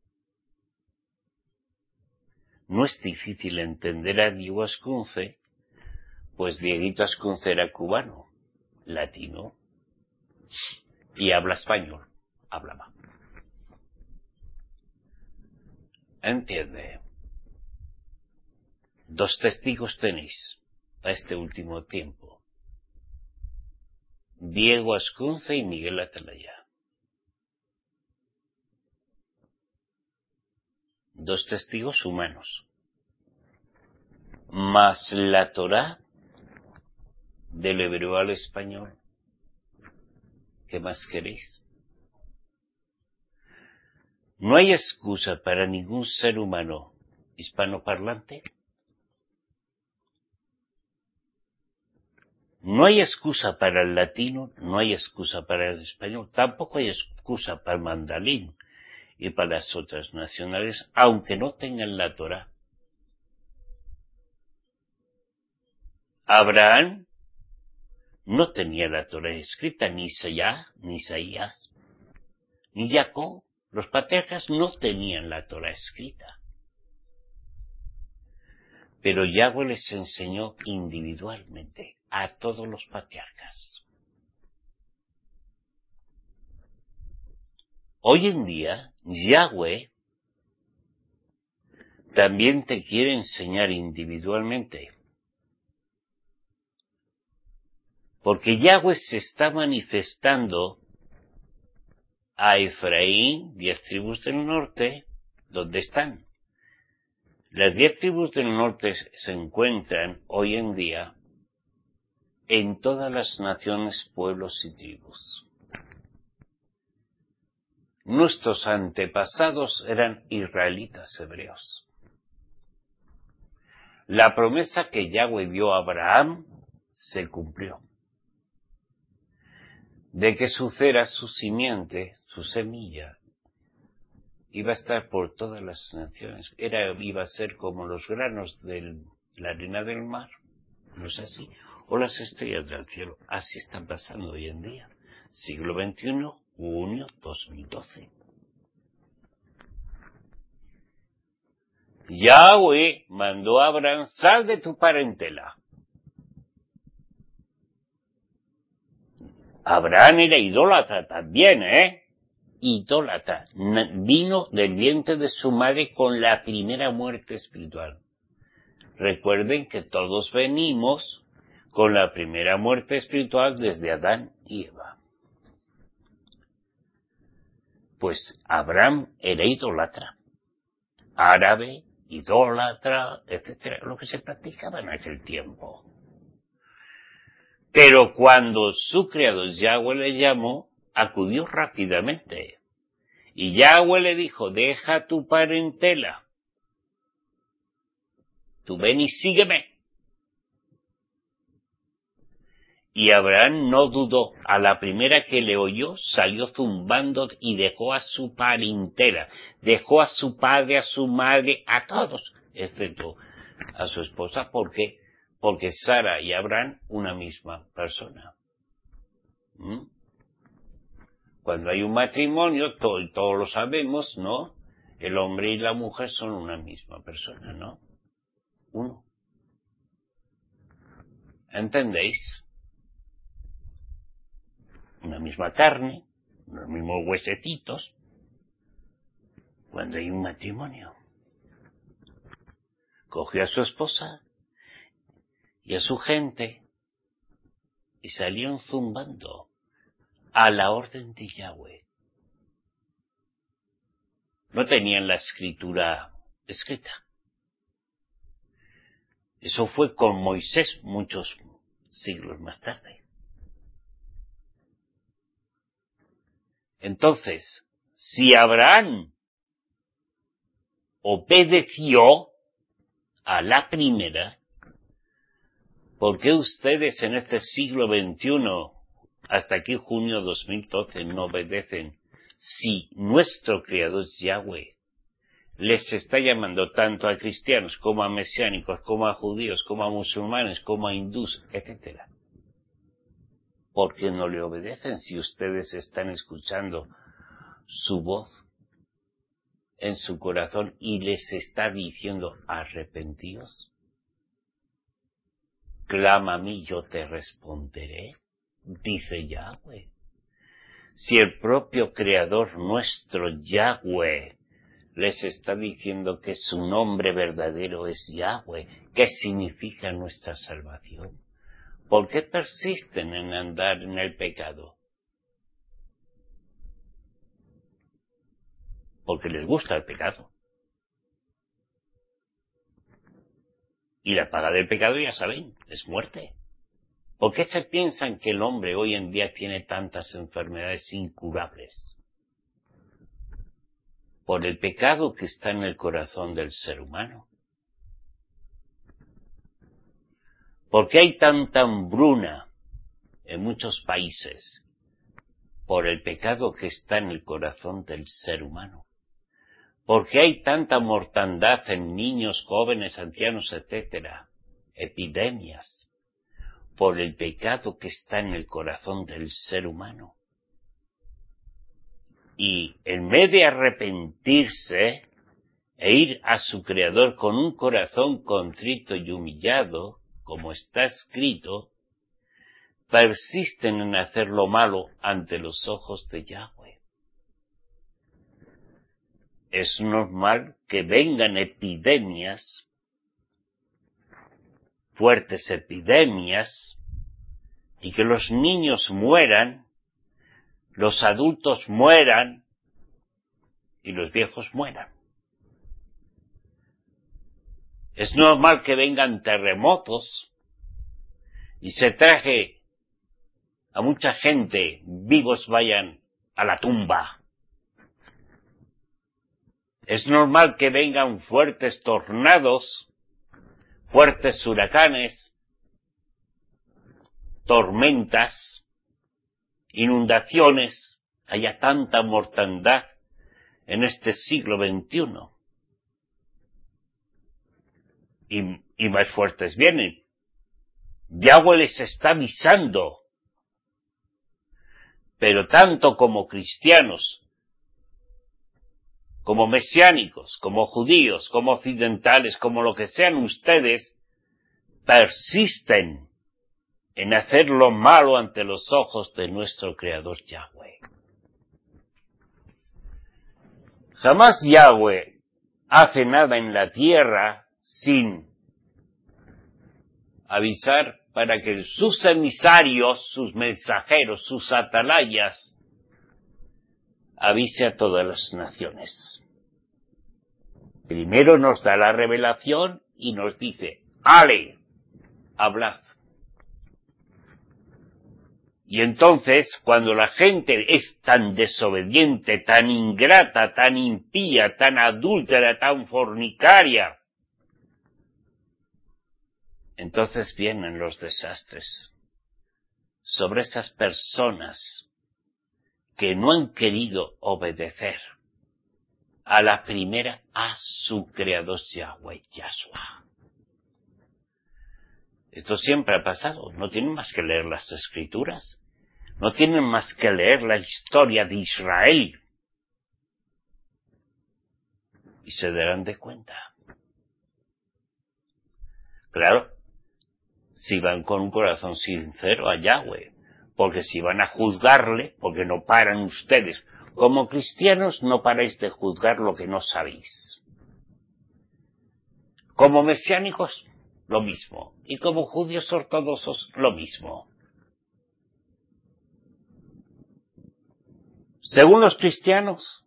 No es difícil entender a Diego Ascunce, pues Dieguito Ascunce era cubano, latino, y habla español, hablaba. Entiende. Dos testigos tenéis a este último tiempo. Diego Ascunce y Miguel Atalaya. Dos testigos humanos. Más la Torá del hebreo al español. ¿Qué más queréis? No hay excusa para ningún ser humano hispanoparlante. No hay excusa para el latino, no hay excusa para el español, tampoco hay excusa para el mandarín y para las otras nacionales, aunque no tengan la Torá. Abraham no tenía la Torá escrita, ni Isaías, ni Isaías, ni Jacob. Los patriarcas no tenían la Torá escrita. Pero Yahweh les enseñó individualmente a todos los patriarcas. Hoy en día, Yahweh también te quiere enseñar individualmente. Porque Yahweh se está manifestando a Efraín, diez tribus del norte, ¿dónde están? Las diez tribus del norte se encuentran hoy en día en todas las naciones, pueblos y tribus. Nuestros antepasados eran israelitas hebreos. La promesa que Yahweh dio a Abraham se cumplió. De que su cera, su simiente, su semilla, iba a estar por todas las naciones. Era, iba a ser como los granos de la arena del mar, ¿no es así? O las estrellas del cielo. Así están pasando hoy en día. Siglo veintiuno, junio dos mil doce. Yahweh mandó a Abraham, sal de tu parentela. Abraham era idólatra también, ¿eh? Idólatra. Vino del vientre de su madre con la primera muerte espiritual. Recuerden que todos venimos con la primera muerte espiritual desde Adán y Eva. Pues Abraham era idólatra. Árabe, idólatra, etcétera, lo que se practicaba en aquel tiempo. Pero cuando su creador Yahweh le llamó, acudió rápidamente. Y Yahweh le dijo, deja tu parentela. Tú ven y sígueme. Y Abraham no dudó. A la primera que le oyó, salió zumbando y dejó a su parentela. Dejó a su padre, a su madre, a todos, excepto a su esposa. ¿Por qué? Porque Sara y Abraham, una misma persona. ¿Mm? Cuando hay un matrimonio, todo, todos lo sabemos, ¿no? El hombre y la mujer son una misma persona, ¿no? Uno. ¿Entendéis? Una misma carne, los mismos huesecitos. Cuando hay un matrimonio, cogió a su esposa y a su gente y salieron zumbando a la orden de Yahweh. No tenían la escritura escrita. Eso fue con Moisés muchos siglos más tarde. Entonces, si Abraham obedeció a la primera, ¿por qué ustedes en este siglo veintiuno, hasta aquí junio dos mil doce, no obedecen? Si nuestro Creador Yahweh les está llamando tanto a cristianos como a mesiánicos, como a judíos, como a musulmanes, como a hindús, etcétera. ¿Por qué no le obedecen si ustedes están escuchando su voz en su corazón y les está diciendo arrepentíos? Clama a mí, yo te responderé, dice Yahweh. Si el propio Creador nuestro, Yahweh, les está diciendo que su nombre verdadero es Yahweh, ¿qué significa nuestra salvación? ¿Por qué persisten en andar en el pecado? Porque les gusta el pecado. Y la paga del pecado, ya saben, es muerte. ¿Por qué se piensan que el hombre hoy en día tiene tantas enfermedades incurables? Por el pecado que está en el corazón del ser humano. ¿Por qué hay tanta hambruna en muchos países? Por el pecado que está en el corazón del ser humano. ¿Por qué hay tanta mortandad en niños, jóvenes, ancianos, etcétera? Epidemias. por el pecado que está en el corazón del ser humano. Y en vez de arrepentirse e ir a su Creador con un corazón contrito y humillado, como está escrito, persisten en hacer lo malo ante los ojos de Yahweh. Es normal que vengan epidemias, fuertes epidemias, y que los niños mueran, los adultos mueran y los viejos mueran. Es normal que vengan terremotos y se traje a mucha gente, vivos vayan a la tumba. Es normal que vengan fuertes tornados, fuertes huracanes, tormentas, inundaciones, haya tanta mortandad en este siglo veintiuno. Y, y más fuertes vienen. Yahweh les está avisando. Pero tanto como cristianos, como mesiánicos, como judíos, como occidentales, como lo que sean ustedes, persisten en hacer lo malo ante los ojos de nuestro Creador Yahweh. Jamás Yahweh hace nada en la tierra sin avisar para que sus emisarios, sus mensajeros, sus atalayas, avise a todas las naciones. Primero nos da la revelación y nos dice, ¡ale! Hablad. Y entonces, cuando la gente es tan desobediente, tan ingrata, tan impía, tan adúltera, tan fornicaria, entonces vienen los desastres sobre esas personas que no han querido obedecer a la primera, a su Creador Yahweh, Yahshua. Esto siempre ha pasado, no tienen más que leer las Escrituras, no tienen más que leer la historia de Israel y se darán de cuenta. Claro, si van con un corazón sincero a Yahweh, porque si van a juzgarle, porque no paran ustedes, como cristianos no paráis de juzgar lo que no sabéis. Como mesiánicos, lo mismo, y como judíos ortodoxos, lo mismo. Según los cristianos,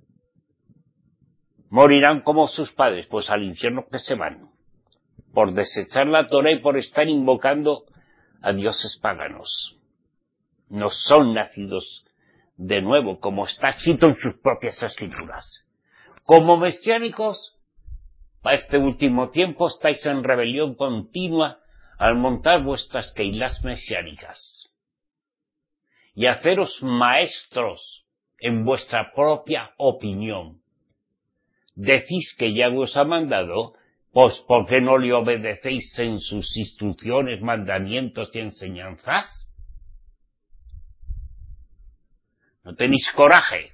morirán como sus padres, pues al infierno que se van, por desechar la Torá y por estar invocando a dioses paganos. No son nacidos de nuevo, como está escrito en sus propias escrituras. Como mesiánicos, para este último tiempo estáis en rebelión continua al montar vuestras keilas mesiánicas y haceros maestros en vuestra propia opinión. Decís que Yahweh os ha mandado, pues ¿por qué no le obedecéis en sus instrucciones, mandamientos y enseñanzas? No tenéis coraje,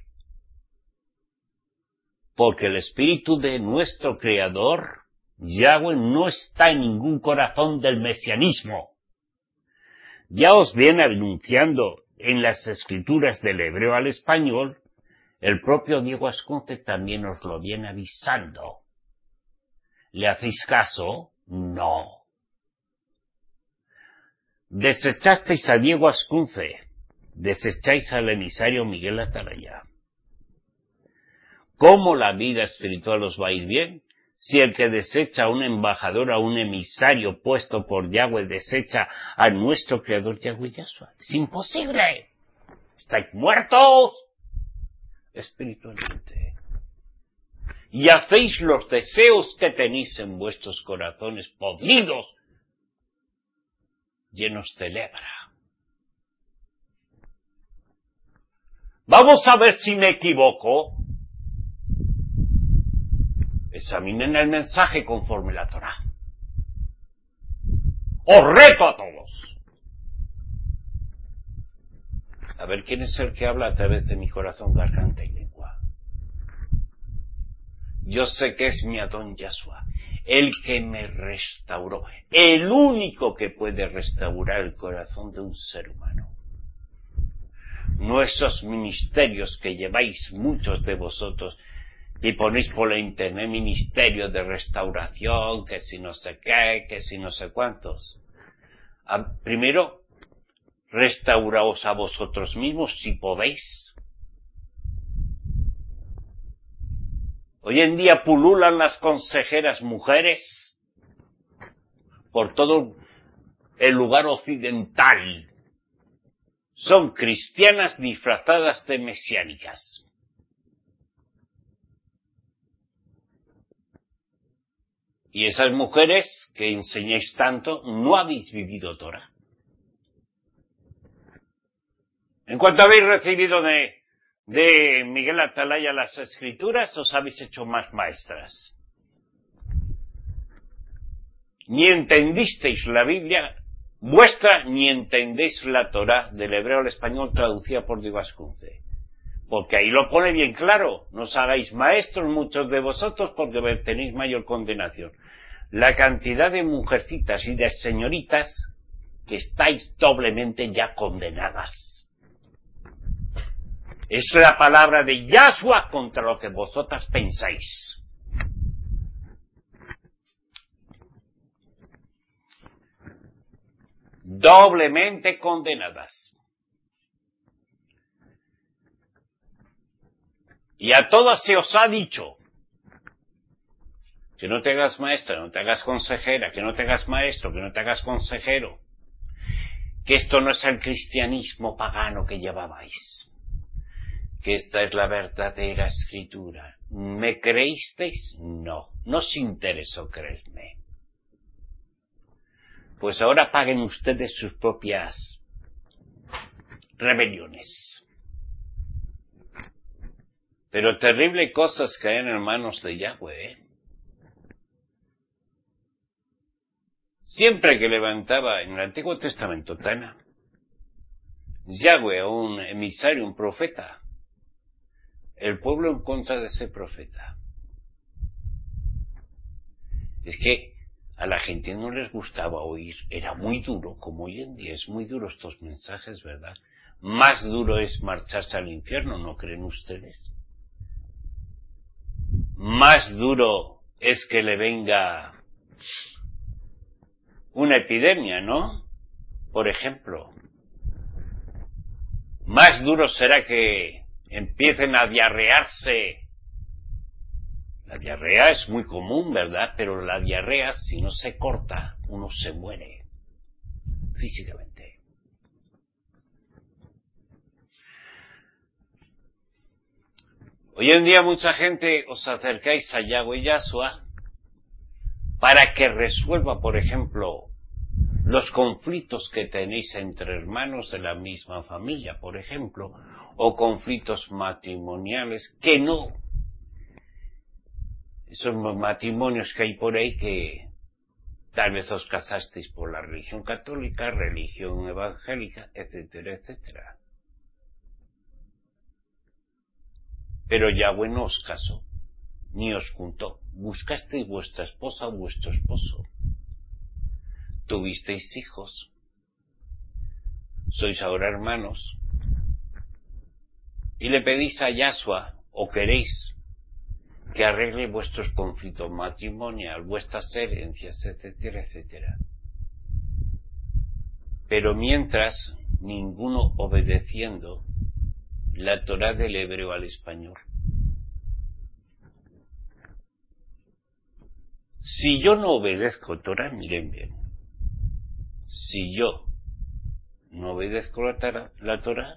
porque el espíritu de nuestro Creador, Yahweh, no está en ningún corazón del mesianismo. Ya os viene anunciando en las escrituras del hebreo al español, el propio Diego Ascunce también os lo viene avisando. ¿Le hacéis caso? No. Desechasteis a Diego Ascunce, desecháis al emisario Miguel Atalaya. ¿Cómo la vida espiritual os va a ir bien si el que desecha a un embajador, a un emisario puesto por Yahweh, desecha a nuestro Creador Yahweh Yahshua? Es imposible. Estáis muertos espiritualmente. Y hacéis los deseos que tenéis en vuestros corazones podridos, llenos de lepra. Vamos a ver si me equivoco. Examinen el mensaje conforme la Torá. Os reto a todos. A ver quién es el que habla a través de mi corazón, garganta y lengua. Yo sé que es mi Adón Yahshua, el que me restauró, el único que puede restaurar el corazón de un ser humano. No esos ministerios que lleváis muchos de vosotros y ponéis por la internet ministerio de restauración, que si no sé qué, que si no sé cuántos. Ah, primero, restauraos a vosotros mismos si podéis. Hoy en día pululan las consejeras mujeres por todo el lugar occidental. Son cristianas disfrazadas de mesiánicas. Y esas mujeres que enseñáis tanto, no habéis vivido Torah. En cuanto habéis recibido de, de Miguel Atalaya las escrituras, os habéis hecho más maestras. Ni entendisteis la Biblia vuestra, ni entendéis la Torah del hebreo al español traducida por Diego Ascunce. Porque ahí lo pone bien claro. No os hagáis maestros muchos de vosotros porque tenéis mayor condenación. La cantidad de mujercitas y de señoritas que estáis doblemente ya condenadas. Es la palabra de Yahshua contra lo que vosotras pensáis. Doblemente condenadas. Y a todas se os ha dicho que no te hagas maestra, no te hagas consejera, que no te hagas maestro, que no te hagas consejero, que esto no es el cristianismo pagano que llevabais, que esta es la verdadera escritura. ¿Me creísteis? No, no os interesó creerme. Pues ahora paguen ustedes sus propias rebeliones. Pero terrible cosas caen en manos de Yahweh, ¿eh? Siempre que levantaba en el Antiguo Testamento Tana, Yahweh, un emisario, un profeta, el pueblo en contra de ese profeta. Es que a la gente no les gustaba oír, era muy duro, como hoy en día es muy duro estos mensajes, ¿verdad? Más duro es marcharse al infierno, ¿no creen ustedes? Más duro es que le venga una epidemia, ¿no? Por ejemplo. Más duro será que empiecen a diarrearse. La diarrea es muy común, ¿verdad? Pero la diarrea, si no se corta, uno se muere físicamente. Hoy en día mucha gente os acercáis a Yahweh Yahshua para que resuelva, por ejemplo, los conflictos que tenéis entre hermanos de la misma familia, por ejemplo, o conflictos matrimoniales que no. Esos matrimonios que hay por ahí que tal vez os casasteis por la religión católica, religión evangélica, etcétera, etcétera. Pero Yahweh no os casó, ni os juntó. Buscasteis vuestra esposa o vuestro esposo. Tuvisteis hijos. Sois ahora hermanos. Y le pedís a Yahshua, o queréis, que arregle vuestros conflictos matrimoniales, vuestras herencias, etcétera, etcétera. Pero mientras, ninguno obedeciendo la Torah del hebreo al español. Si yo no obedezco Torah, miren bien, si yo no obedezco la Torah, la Torah,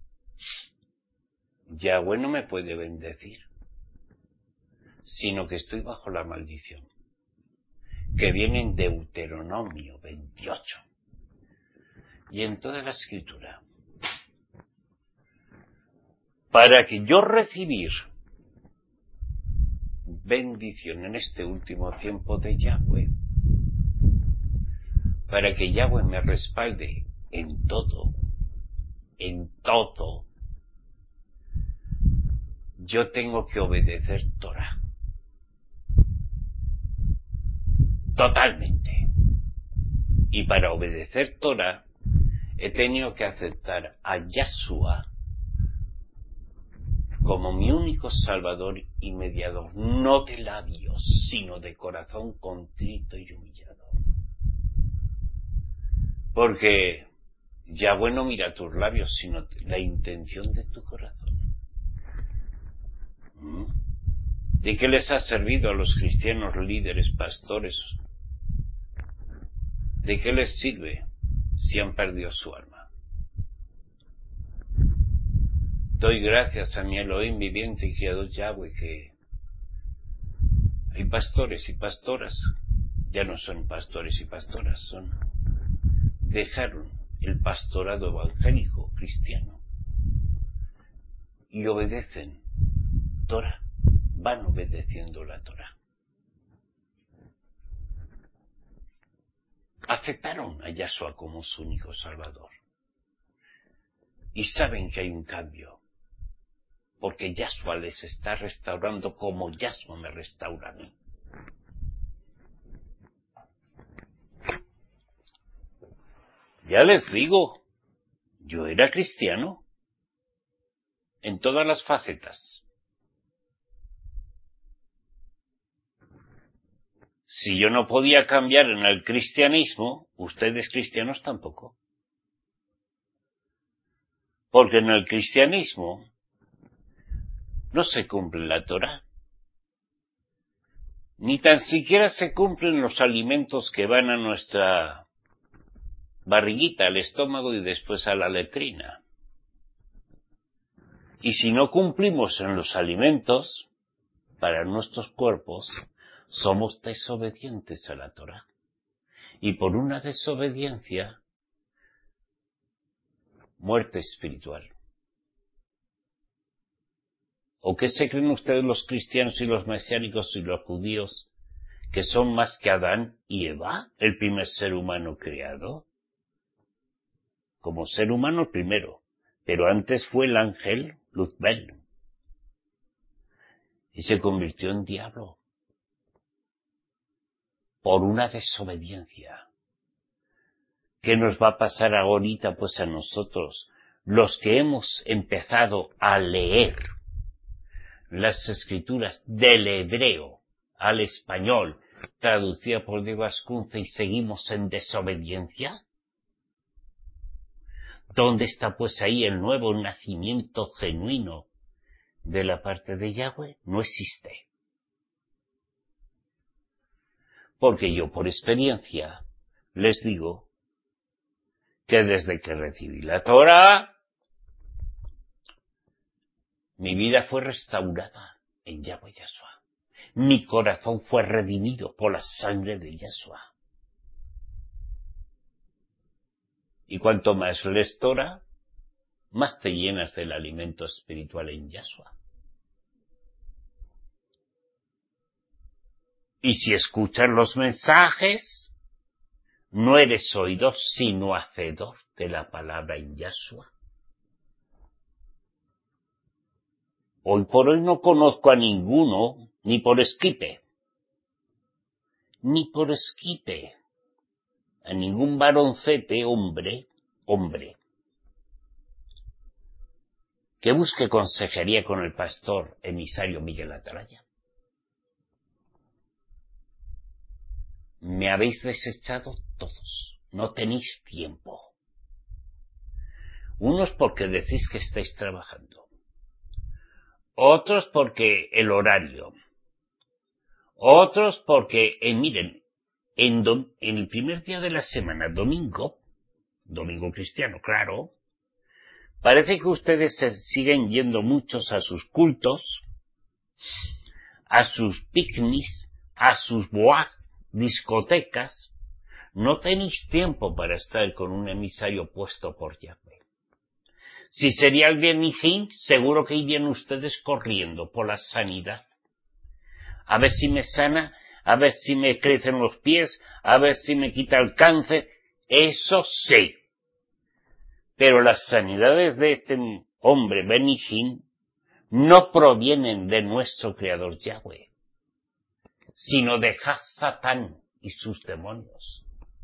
Yahweh no me puede bendecir, sino que estoy bajo la maldición, que viene en Deuteronomio veintiocho, y en toda la Escritura. Para que yo recibir bendición en este último tiempo de Yahweh, para que Yahweh me respalde en todo, en todo, yo tengo que obedecer Torah. Totalmente. Y para obedecer Torah, he tenido que aceptar a Yahshua como mi único salvador y mediador, no de labios, sino de corazón contrito y humillado. Porque Yahweh no mira tus labios, sino la intención de tu corazón. ¿Mm? ¿De qué les ha servido a los cristianos líderes, pastores? ¿De qué les sirve si han perdido su alma? Doy gracias a mi Elohim viviente y criador Yahweh que hay pastores y pastoras, ya no son pastores y pastoras, son dejaron el pastorado evangélico cristiano y obedecen Torah, van obedeciendo la Torah. Aceptaron a Yahshua como su único salvador y saben que hay un cambio, porque Yahshua les está restaurando como Yahshua me restaura a mí. Ya les digo, yo era cristiano en todas las facetas. Si yo no podía cambiar en el cristianismo, ustedes cristianos tampoco. Porque en el cristianismo no se cumple la Torah. Ni tan siquiera se cumplen los alimentos que van a nuestra barriguita, al estómago y después a la letrina. Y si no cumplimos en los alimentos para nuestros cuerpos, somos desobedientes a la Torah. Y por una desobediencia, muerte espiritual. ¿O qué se creen ustedes los cristianos y los mesiánicos y los judíos, que son más que Adán y Eva, el primer ser humano creado? Como ser humano primero, pero antes fue el ángel Luzbel. Y se convirtió en diablo. Por una desobediencia. ¿Qué nos va a pasar ahorita pues a nosotros, los que hemos empezado a leer las escrituras del hebreo al español, traducida por Diego Ascunza, y seguimos en desobediencia? ¿Dónde está pues ahí el nuevo nacimiento genuino de la parte de Yahweh? No existe. Porque yo por experiencia les digo que desde que recibí la Torah, mi vida fue restaurada en Yahweh Yahshua. Mi corazón fue redimido por la sangre de Yahshua. Y cuanto más lees Torah, más te llenas del alimento espiritual en Yahshua. Y si escuchas los mensajes, no eres oidor, sino hacedor de la palabra en Yahshua. Hoy por hoy no conozco a ninguno, ni por esquipe, ni por esquipe, a ningún varoncete, hombre, hombre, que busque consejería con el pastor emisario Miguel Atalaya. Me habéis desechado todos, no tenéis tiempo. Unos porque decís que estáis trabajando, otros porque el horario, otros porque, eh, miren, en, do, en el primer día de la semana, domingo, domingo cristiano, claro, parece que ustedes se siguen yendo muchos a sus cultos, a sus picnics, a sus boas, discotecas. No tenéis tiempo para estar con un emisario puesto por Yahweh. Si sería el Benihim, seguro que irían ustedes corriendo por la sanidad. A ver si me sana, a ver si me crecen los pies, a ver si me quita el cáncer. Eso sí. Pero las sanidades de este hombre, Beni Hinn, no provienen de nuestro Creador Yahweh, sino de Hasatán y sus demonios.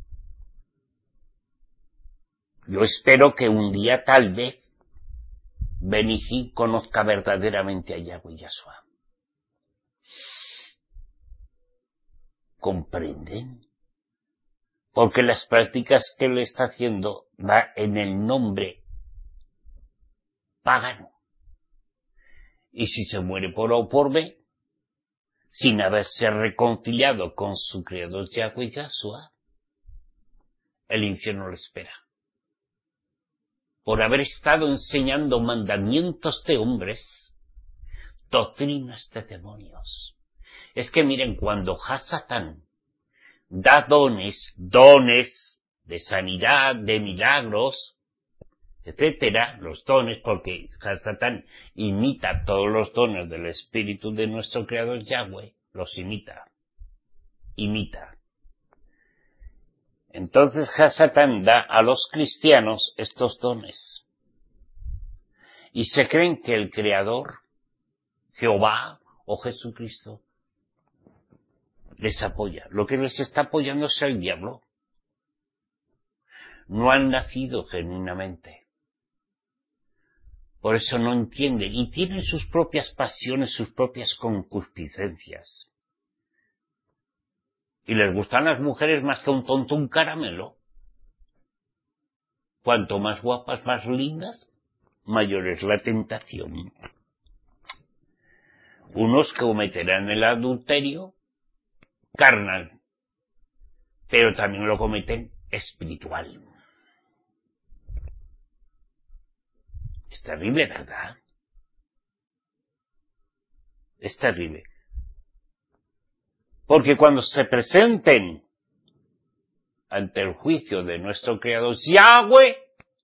Yo espero que un día tal vez Beni Hinn conozca verdaderamente a Yahweh Yahshua. ¿Comprenden? Porque las prácticas que él está haciendo va en el nombre pagano. Y si se muere por A o por B, sin haberse reconciliado con su Creador Yahweh Yahshua, el infierno le espera. Por haber estado enseñando mandamientos de hombres, doctrinas de demonios. Es que miren, cuando Hasatán da dones, dones de sanidad, de milagros, etcétera, los dones, porque Hasatán imita todos los dones del Espíritu de nuestro Creador Yahweh, los imita, imita. Entonces Hasatán da a los cristianos estos dones. Y se creen que el Creador, Jehová o Jesucristo, les apoya. Lo que les está apoyando es el diablo. No han nacido genuinamente. Por eso no entienden. Y tienen sus propias pasiones, sus propias concupiscencias. Y les gustan las mujeres más que un tonto un caramelo. Cuanto más guapas, más lindas, mayor es la tentación. Unos cometerán el adulterio carnal, pero también lo cometen espiritual. Es terrible, ¿verdad? Es terrible. Porque cuando se presenten ante el juicio de nuestro Creador Yahweh,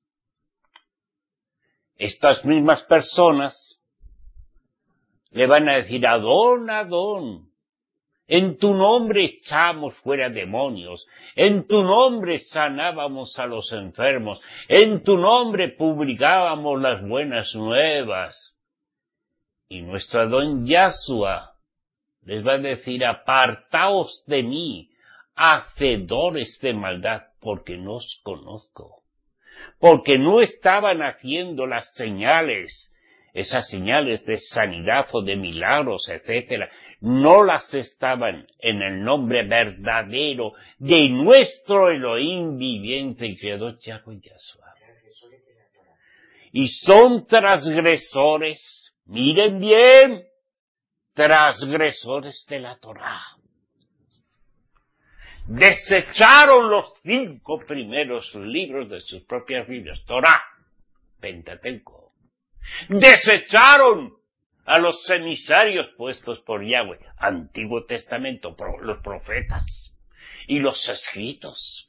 estas mismas personas le van a decir: Adón, Adón, en tu nombre echamos fuera demonios, en tu nombre sanábamos a los enfermos, en tu nombre publicábamos las buenas nuevas. Y nuestro Adón Yahshua les va a decir: apartaos de mí, hacedores de maldad, porque no os conozco. Porque no estaban haciendo las señales, esas señales de sanidad o de milagros, etcétera, no las estaban en el nombre verdadero de nuestro Elohim viviente y Creador Yahweh Yahshua. Y son transgresores, miren bien, transgresores de la Torá. Desecharon los cinco primeros libros de sus propias Biblias, Torá, Pentateuco. Desecharon a los emisarios puestos por Yahweh, Antiguo Testamento, los profetas y los escritos.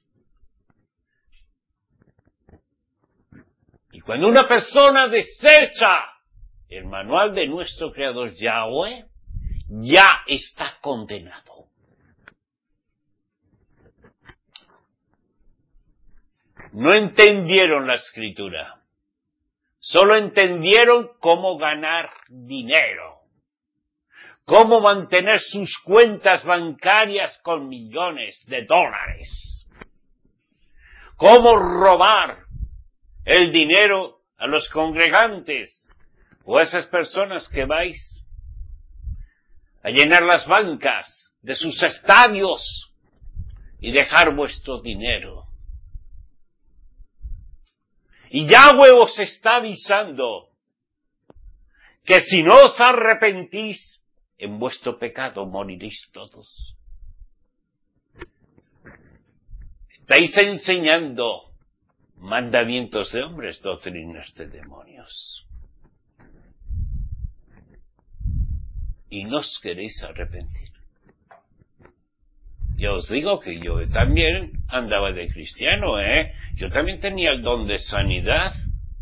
Y cuando una persona desecha el manual de nuestro Creador Yahweh, ya está condenado. No entendieron la Escritura. Solo entendieron cómo ganar dinero, cómo mantener sus cuentas bancarias con millones de dólares, cómo robar el dinero a los congregantes o a esas personas que vais a llenar las bancas de sus estadios y dejar vuestro dinero. Y Yahweh os está avisando que si no os arrepentís, en vuestro pecado moriréis todos. Estáis enseñando mandamientos de hombres, doctrinas de demonios. Y no os queréis arrepentir. Ya os digo que yo también andaba de cristiano, ¿eh? Yo también tenía el don de sanidad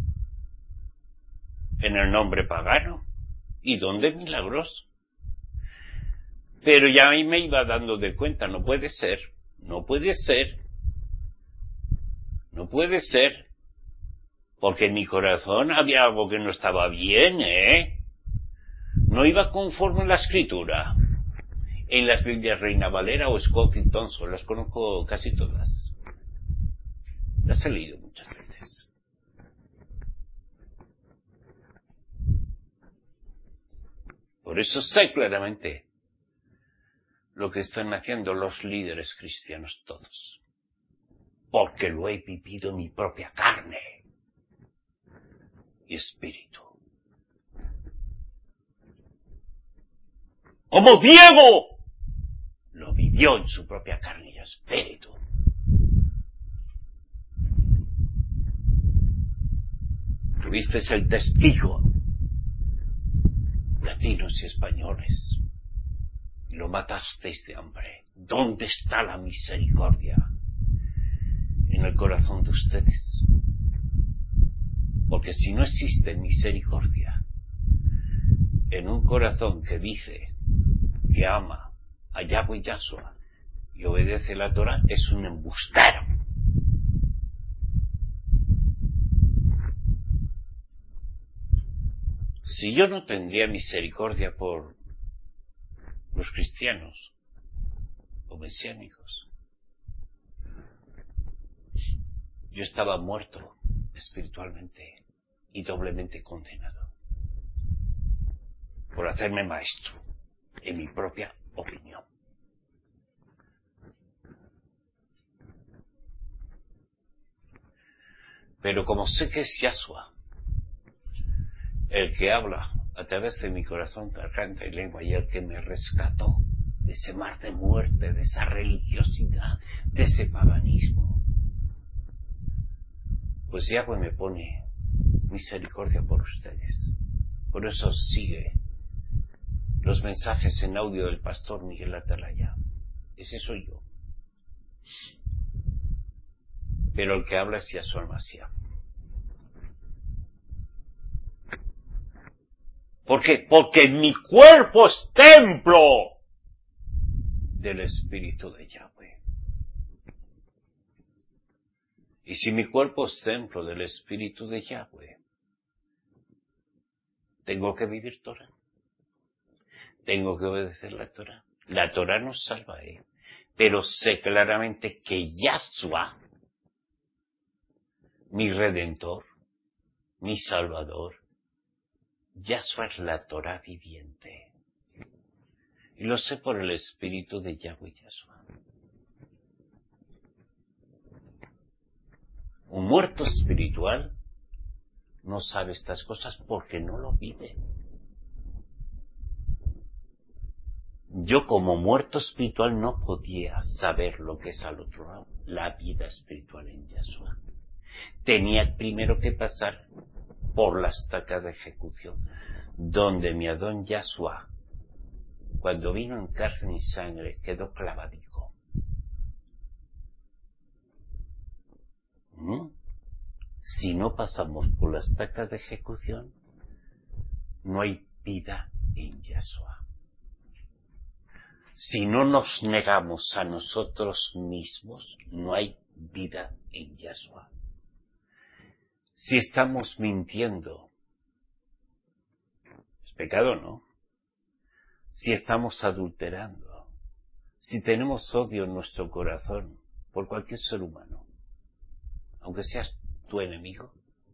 en el nombre pagano y don de milagros. Pero ya a mí me iba dando de cuenta, no puede ser, no puede ser, no puede ser, Porque en mi corazón había algo que no estaba bien, ¿eh? No iba conforme a la escritura. En las Biblias Reina Valera o Scott y Thompson, las conozco casi todas. Las he leído muchas veces. Por eso sé claramente lo que están haciendo los líderes cristianos todos. Porque lo he vivido en mi propia carne y espíritu. Como Diego lo vivió en su propia carne y espíritu. Tuvisteis el testigo, latinos y españoles, y lo matasteis de hambre. ¿Dónde está la misericordia en el corazón de ustedes? Porque si no existe misericordia en un corazón que dice que ama a Yahweh y Yahshua y obedece la Torah, es un embustero. Si yo no tendría misericordia por los cristianos o mesiánicos, yo estaba muerto espiritualmente y doblemente condenado por hacerme maestro en mi propia opinión. Pero como sé que es Yahshua el que habla a través de mi corazón, garganta y lengua, y el que me rescató de ese mar de muerte, de esa religiosidad, de ese paganismo, pues Yahweh me pone misericordia por ustedes. Por eso sigue los mensajes en audio del pastor Miguel Atalaya. Ese soy yo. Pero el que habla es Yahshua Mashiach. ¿Por qué? Porque mi cuerpo es templo del Espíritu de Yahweh. Y si mi cuerpo es templo del Espíritu de Yahweh, tengo que vivir Torah. Tengo que obedecer la Torah. La Torah nos salva, ¿eh? Pero sé claramente que Yahshua, mi Redentor, mi Salvador, Yahshua es la Torah viviente. Y lo sé por el Espíritu de Yahweh Yahshua. Un muerto espiritual no sabe estas cosas porque no lo vive. Yo como muerto espiritual no podía saber lo que es al otro lado, la vida espiritual en Yahshua. Tenía primero que pasar por la estaca de ejecución, donde mi Adón Yahshua, cuando vino en carne y sangre, quedó clavadico. ¿Mm? Si no pasamos por la estaca de ejecución, no hay vida en Yahshua. Si no nos negamos a nosotros mismos, no hay vida en Yahshua. Si estamos mintiendo, es pecado, ¿no? Si estamos adulterando, si tenemos odio en nuestro corazón por cualquier ser humano, aunque seas tu enemigo,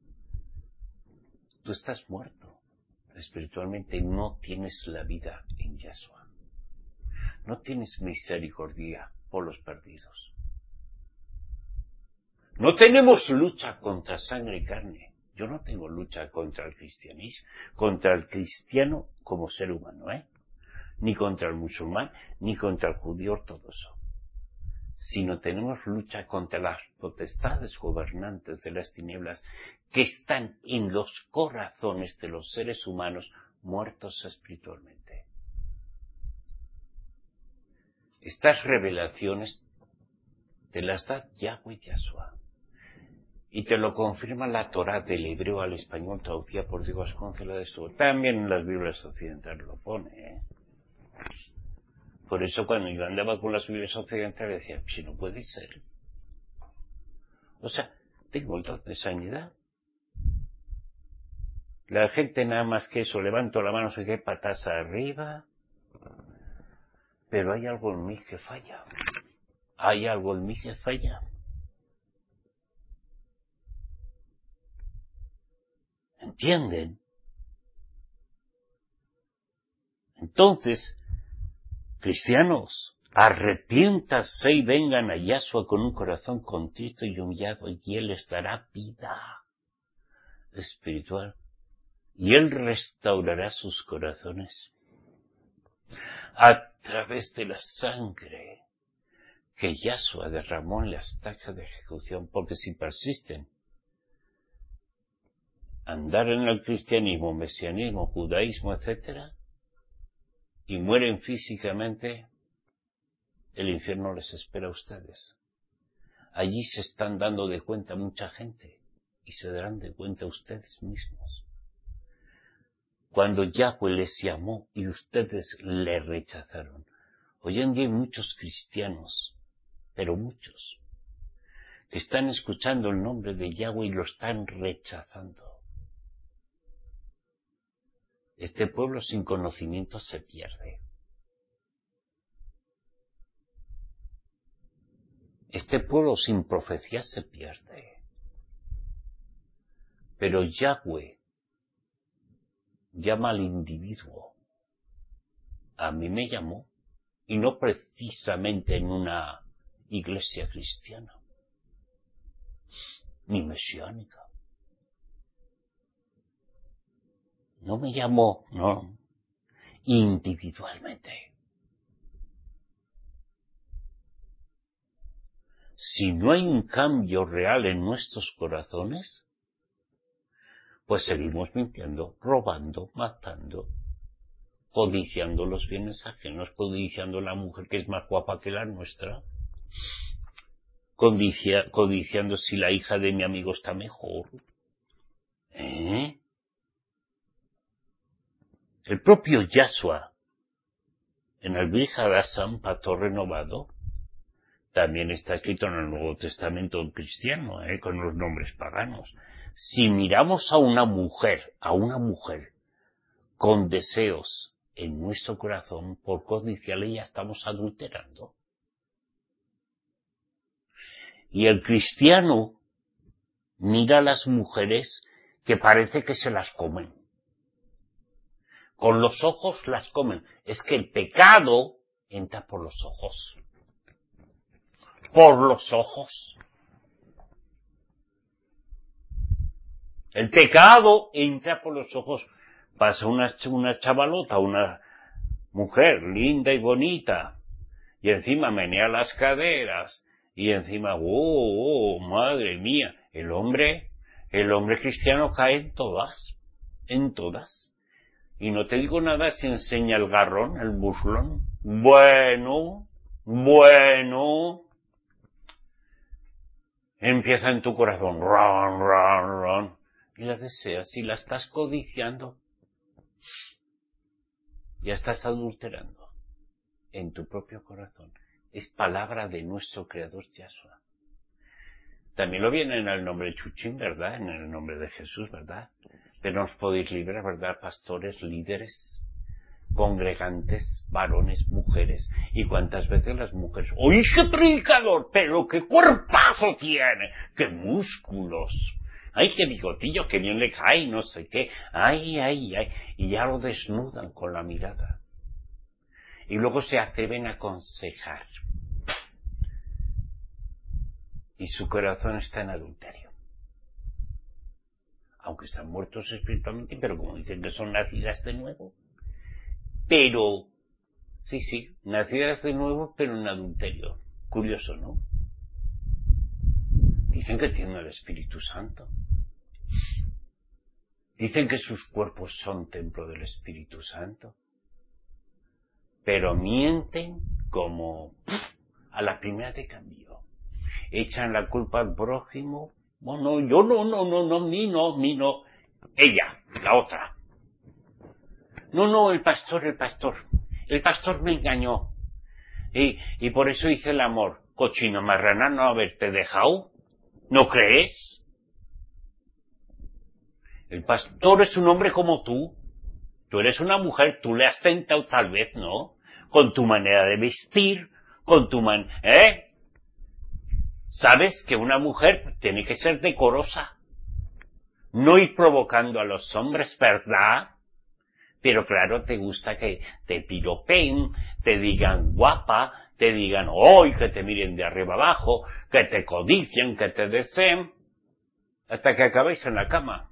tú estás muerto espiritualmente, no tienes la vida en Yahshua. No tienes misericordia por los perdidos. No tenemos lucha contra sangre y carne. Yo no tengo lucha contra el cristianismo, contra el cristiano como ser humano, ¿eh? Ni contra el musulmán, ni contra el judío ortodoxo. Sino tenemos lucha contra las potestades gobernantes de las tinieblas que están en los corazones de los seres humanos muertos espiritualmente. Estas revelaciones te las da Yahweh Yahshua. Y te lo confirma la Torah del hebreo al español traducida por Diego Vasconcela de Esto. También en las Biblias occidentales lo pone, ¿eh? Por eso cuando yo andaba con las Biblias occidentales decía, si no puede ser. O sea, tengo el don de sanidad, La gente nada más que eso, levanto la mano, se qué patas arriba, pero hay algo en mí que falla. Hay algo en mí que falla. ¿Entienden? Entonces, cristianos, arrepiéntase y vengan a Yahshua con un corazón contrito y humillado, y Él les dará vida espiritual. Y Él restaurará sus corazones a través de la sangre que Yahshua derramó en la estaca de ejecución, porque si persisten andar en el cristianismo, mesianismo, judaísmo, etcétera, y mueren físicamente, el infierno les espera a ustedes. Allí se están dando de cuenta mucha gente y se darán de cuenta ustedes mismos. Cuando Yahweh les llamó y ustedes le rechazaron. Hoy en día hay muchos cristianos, pero muchos, que están escuchando el nombre de Yahweh y lo están rechazando. Este pueblo sin conocimiento se pierde. Este pueblo sin profecía se pierde. Pero Yahweh llama al individuo. A mí me llamó, y no precisamente en una iglesia cristiana, ni mesiánica. No me llamó, no, individualmente. Si no hay un cambio real en nuestros corazones, pues seguimos mintiendo, robando, matando, codiciando los bienes ajenos, codiciando la mujer que es más guapa que la nuestra, codicia, codiciando si la hija de mi amigo está mejor. ¿Eh? El propio Yahshua, en el Brihadasan, Pacto Renovado, también está escrito en el Nuevo Testamento cristiano, ¿eh? Con los nombres paganos. Si miramos a una mujer, a una mujer, con deseos en nuestro corazón, por codiciarle ya estamos adulterando. Y el cristiano mira a las mujeres que parece que se las comen. Con los ojos las comen. Es que el pecado entra por los ojos. Por los ojos. El pecado entra por los ojos. Pasa una, una chavalota, una mujer linda y bonita, y encima menea las caderas, y encima, oh, oh, madre mía, el hombre, el hombre cristiano cae en todas, en todas. Y no te digo nada si enseña el garrón, el buslón. Bueno, bueno. Empieza en tu corazón, ron, ron, ron, y la deseas y la estás codiciando. Ya estás adulterando en tu propio corazón. Es palabra de nuestro Creador Yahshua. También lo viene en el nombre de Chuchín, ¿verdad? En el nombre de Jesús, ¿verdad? Pero nos podéis librar, ¿verdad? Pastores, líderes, congregantes, varones, mujeres. Y cuántas veces las mujeres, ¡oye, qué predicador! ¡Pero qué cuerpazo tiene! ¡Qué músculos! ¡Ay, qué bigotillo, qué bien le cae! No sé qué. ¡Ay, ay, ay! Y ya lo desnudan con la mirada. Y luego se atreven a aconsejar. Y su corazón está en adulterio. Aunque están muertos espiritualmente, pero como dicen que son nacidas de nuevo. Pero, sí, sí, nacidas de nuevo, pero en adulterio. Curioso, ¿no? Dicen que tienen el Espíritu Santo. Dicen que sus cuerpos son templo del Espíritu Santo. Pero mienten como a la primera de cambio. Echan la culpa al prójimo. Bueno, yo no, no, no, no, mí no, mí no. Ella, la otra. No, no, el pastor, el pastor. El pastor me engañó. Y, y por eso hice el amor. Cochino marrana, no haberte dejado. ¿No crees? El pastor es un hombre como tú. Tú eres una mujer, tú le has tentado tal vez, ¿no? Con tu manera de vestir, con tu man... ¿Eh? Sabes que una mujer tiene que ser decorosa. No ir provocando a los hombres, ¿verdad? Pero claro, te gusta que te piropeen, te digan guapa, te digan hoy, que te miren de arriba abajo, que te codicien, que te deseen, hasta que acabéis en la cama.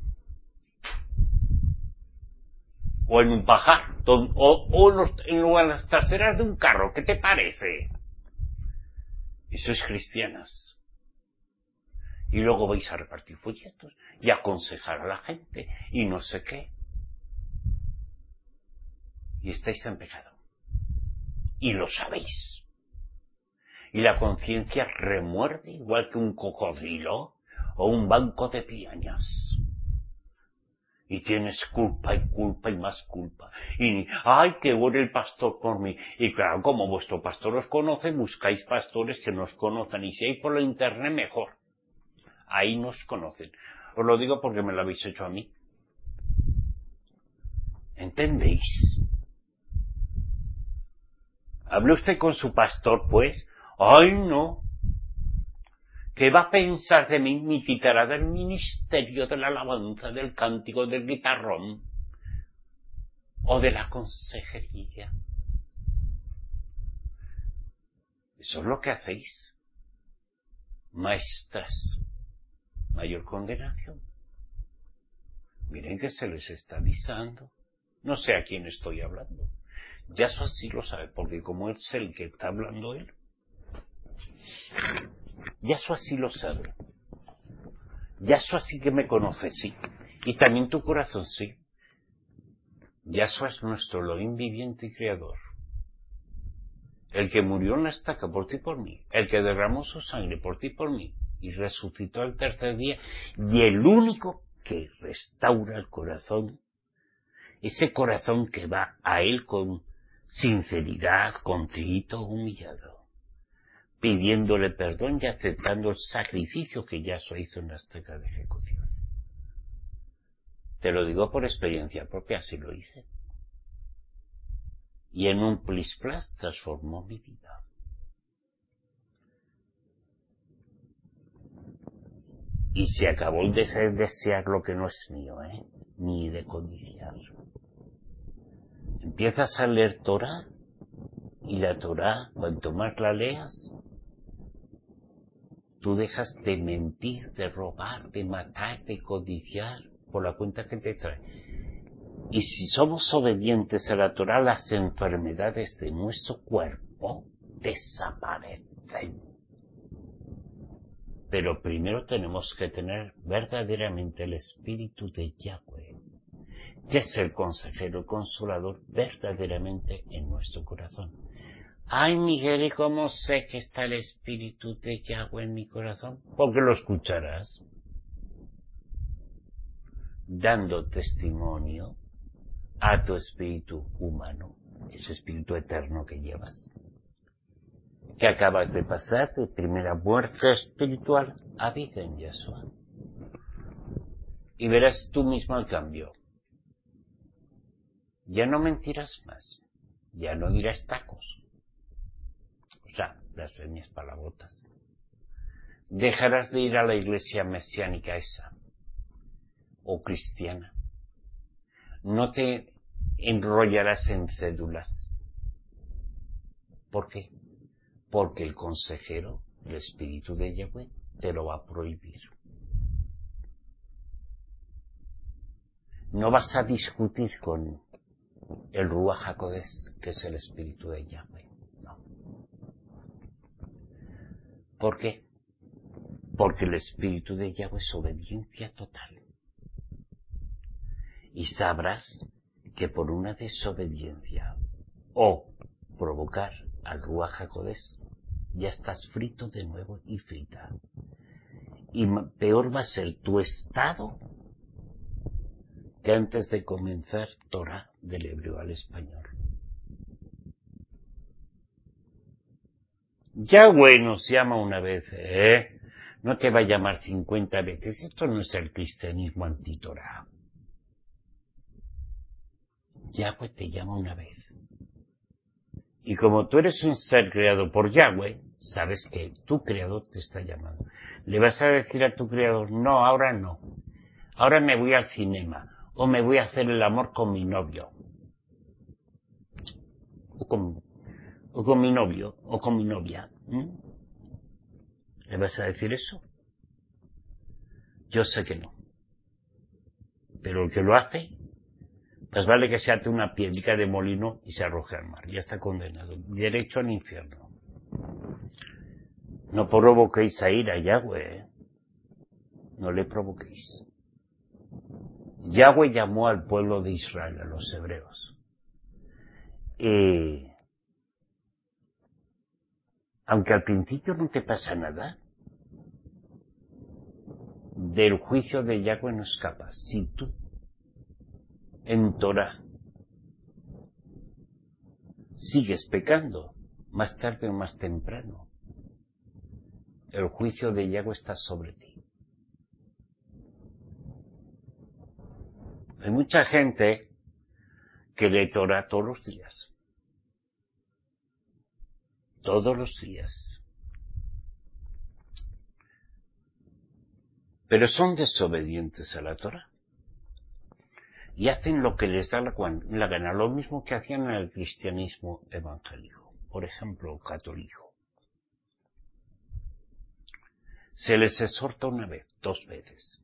O en un pajar, o, o en, los, en las traseras de un carro, ¿qué te parece? Y sois cristianas. Y luego vais a repartir folletos y a aconsejar a la gente y no sé qué. Y estáis en pecado. Y lo sabéis. Y la conciencia remuerde igual que un cocodrilo o un banco de pirañas. Y tienes culpa y culpa y más culpa. Y, ay, que ore el pastor por mí. Y claro, como vuestro pastor os conoce, buscáis pastores que nos conozcan. Y si hay por la internet, mejor. Ahí nos conocen. Os lo digo porque me lo habéis hecho a mí. ¿Entendéis? ¿Hable usted con su pastor, pues? ¡Ay, no! ¿Qué va a pensar de mí? Me quitará del ministerio de la alabanza, del cántico, del guitarrón o de la consejería. Eso es lo que hacéis. Maestras. Mayor condenación. Miren que se les está avisando. No sé a quién estoy hablando. Ya eso sí lo sabe, porque como es el que está hablando él, ya eso así lo sabe. Ya eso así que me conoce, sí. Y también tu corazón, sí. Yahshua es nuestro Elohim viviente y creador. El que murió en la estaca por ti y por mí. El que derramó su sangre por ti y por mí. Y resucitó al tercer día. Y el único que restaura el corazón. Ese corazón que va a él con sinceridad, contrito, humillado. Pidiéndole perdón y aceptando el sacrificio que Yahshua hizo en la estaca de ejecución. Te lo digo por experiencia propia, así lo hice. Y en un plis plas transformó mi vida. Y se acabó el de desear lo que no es mío, ¿eh? Ni de codiciar. Empiezas a leer Torah, y la Torah, cuanto más la leas, tú dejas de mentir, de robar, de matar, de codiciar, por la cuenta que te trae. Y si somos obedientes a la Torah, las enfermedades de nuestro cuerpo desaparecen. Pero primero tenemos que tener verdaderamente el espíritu de Yahweh, que es el consejero y consolador verdaderamente en nuestro corazón. Ay, Miguel, ¿y cómo sé que está el espíritu de Yahweh en mi corazón? Porque lo escucharás dando testimonio a tu espíritu humano, ese espíritu eterno que llevas, que acabas de pasar de primera muerte espiritual a vida en Yahshua. Y verás tú mismo el cambio. Ya no mentirás más, ya no dirás tacos, o sea, blasfemias palabrotas. Dejarás de ir a la iglesia mesiánica esa, o cristiana. No te enrollarás en cédulas. ¿Por qué? Porque el consejero, el espíritu de Yahweh, te lo va a prohibir. No vas a discutir con el Ruach HaKodesh, que es el espíritu de Yahweh. No. ¿Por qué? Porque el espíritu de Yahweh es obediencia total. Y sabrás que por una desobediencia o provocar al Ruach HaKodesh ya estás frito de nuevo y frita. Y peor va a ser tu estado que antes de comenzar Torah del hebreo al español. Yahweh nos llama una vez, ¿eh? No te va a llamar cincuenta veces. Esto no es el cristianismo anti-Torah. Yahweh te llama una vez. Y como tú eres un ser creado por Yahweh, sabes que tu creador te está llamando. Le vas a decir a tu creador, no, ahora no. Ahora me voy al cinema. O me voy a hacer el amor con mi novio. O con, o con mi novio. O con mi novia. ¿Mm? ¿Le vas a decir eso? Yo sé que no. Pero el que lo hace, pues vale que se ate una piedrica de molino y se arroje al mar. Ya está condenado. Derecho al infierno. No provoquéis a ira a Yahweh. ¿eh? No le provoquéis. Yahweh llamó al pueblo de Israel, a los hebreos. Y aunque al principio no te pasa nada, del juicio de Yahweh no escapas. Si tú, en Torah, sigues pecando, más tarde o más temprano, el juicio de Yahweh está sobre ti. Hay mucha gente que lee Torah todos los días. Todos los días. Pero son desobedientes a la Torah. Y hacen lo que les da la, la gana, lo mismo que hacían en el cristianismo evangélico, por ejemplo, católico. Se les exhorta una vez, dos veces.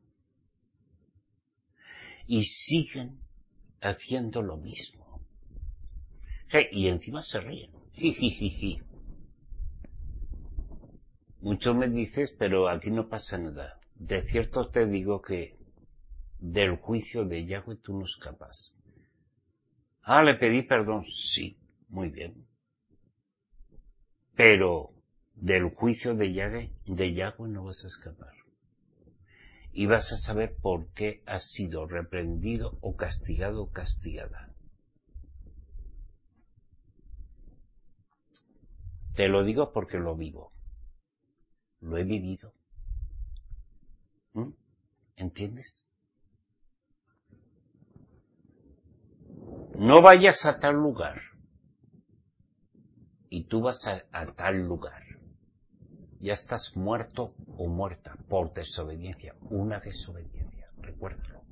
Y siguen haciendo lo mismo. Y encima se ríen. Jijijiji. Mucho me dices, pero aquí no pasa nada. De cierto te digo que del juicio de Yahweh tú no escapas. Ah, le pedí perdón. Sí, muy bien. Pero del juicio de Yahweh, de Yahweh no vas a escapar. Y vas a saber por qué has sido reprendido o castigado o castigada. Te lo digo porque lo vivo. Lo he vivido. ¿Mm? ¿Entiendes? No vayas a tal lugar. Y tú vas a, a tal lugar. Ya estás muerto o muerta por desobediencia. Una desobediencia. Recuérdalo.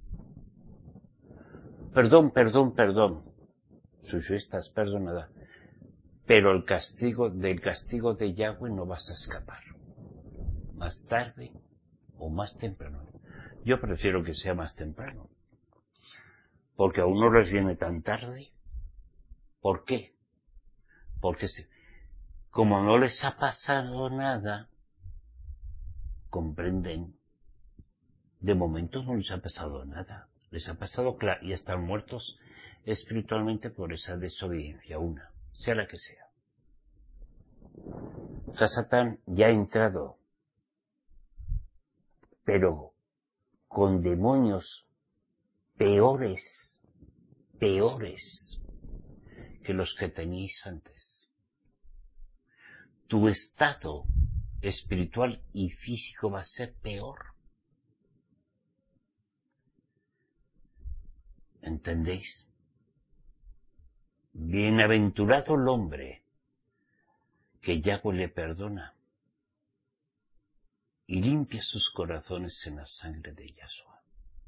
Perdón, perdón, perdón. Si tú estás perdonada. Pero el castigo, del castigo de Yahweh no vas a escapar. Más tarde o más temprano. Yo prefiero que sea más temprano. Porque a uno les viene tan tarde. ¿Por qué? Porque si, como no les ha pasado nada, comprenden. De momento no les ha pasado nada. Les ha pasado claro y están muertos espiritualmente por esa desobediencia una, sea la que sea. Hasatán ya ha entrado, pero con demonios peores, peores que los que teníais antes. Tu estado espiritual y físico va a ser peor. ¿Entendéis? Bienaventurado el hombre que Yahweh le perdona y limpia sus corazones en la sangre de Yahshua.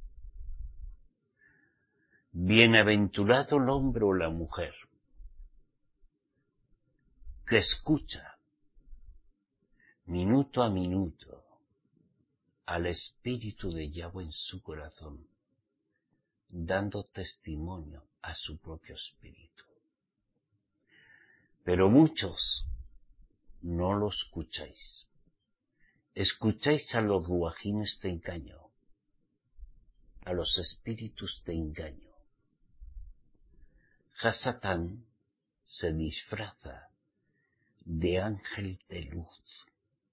Bienaventurado el hombre o la mujer que escucha minuto a minuto al Espíritu de Yahweh en su corazón, dando testimonio a su propio espíritu. Pero muchos no lo escucháis. Escucháis a los guajines de engaño, a los espíritus de engaño. Hasatán se disfraza de ángel de luz.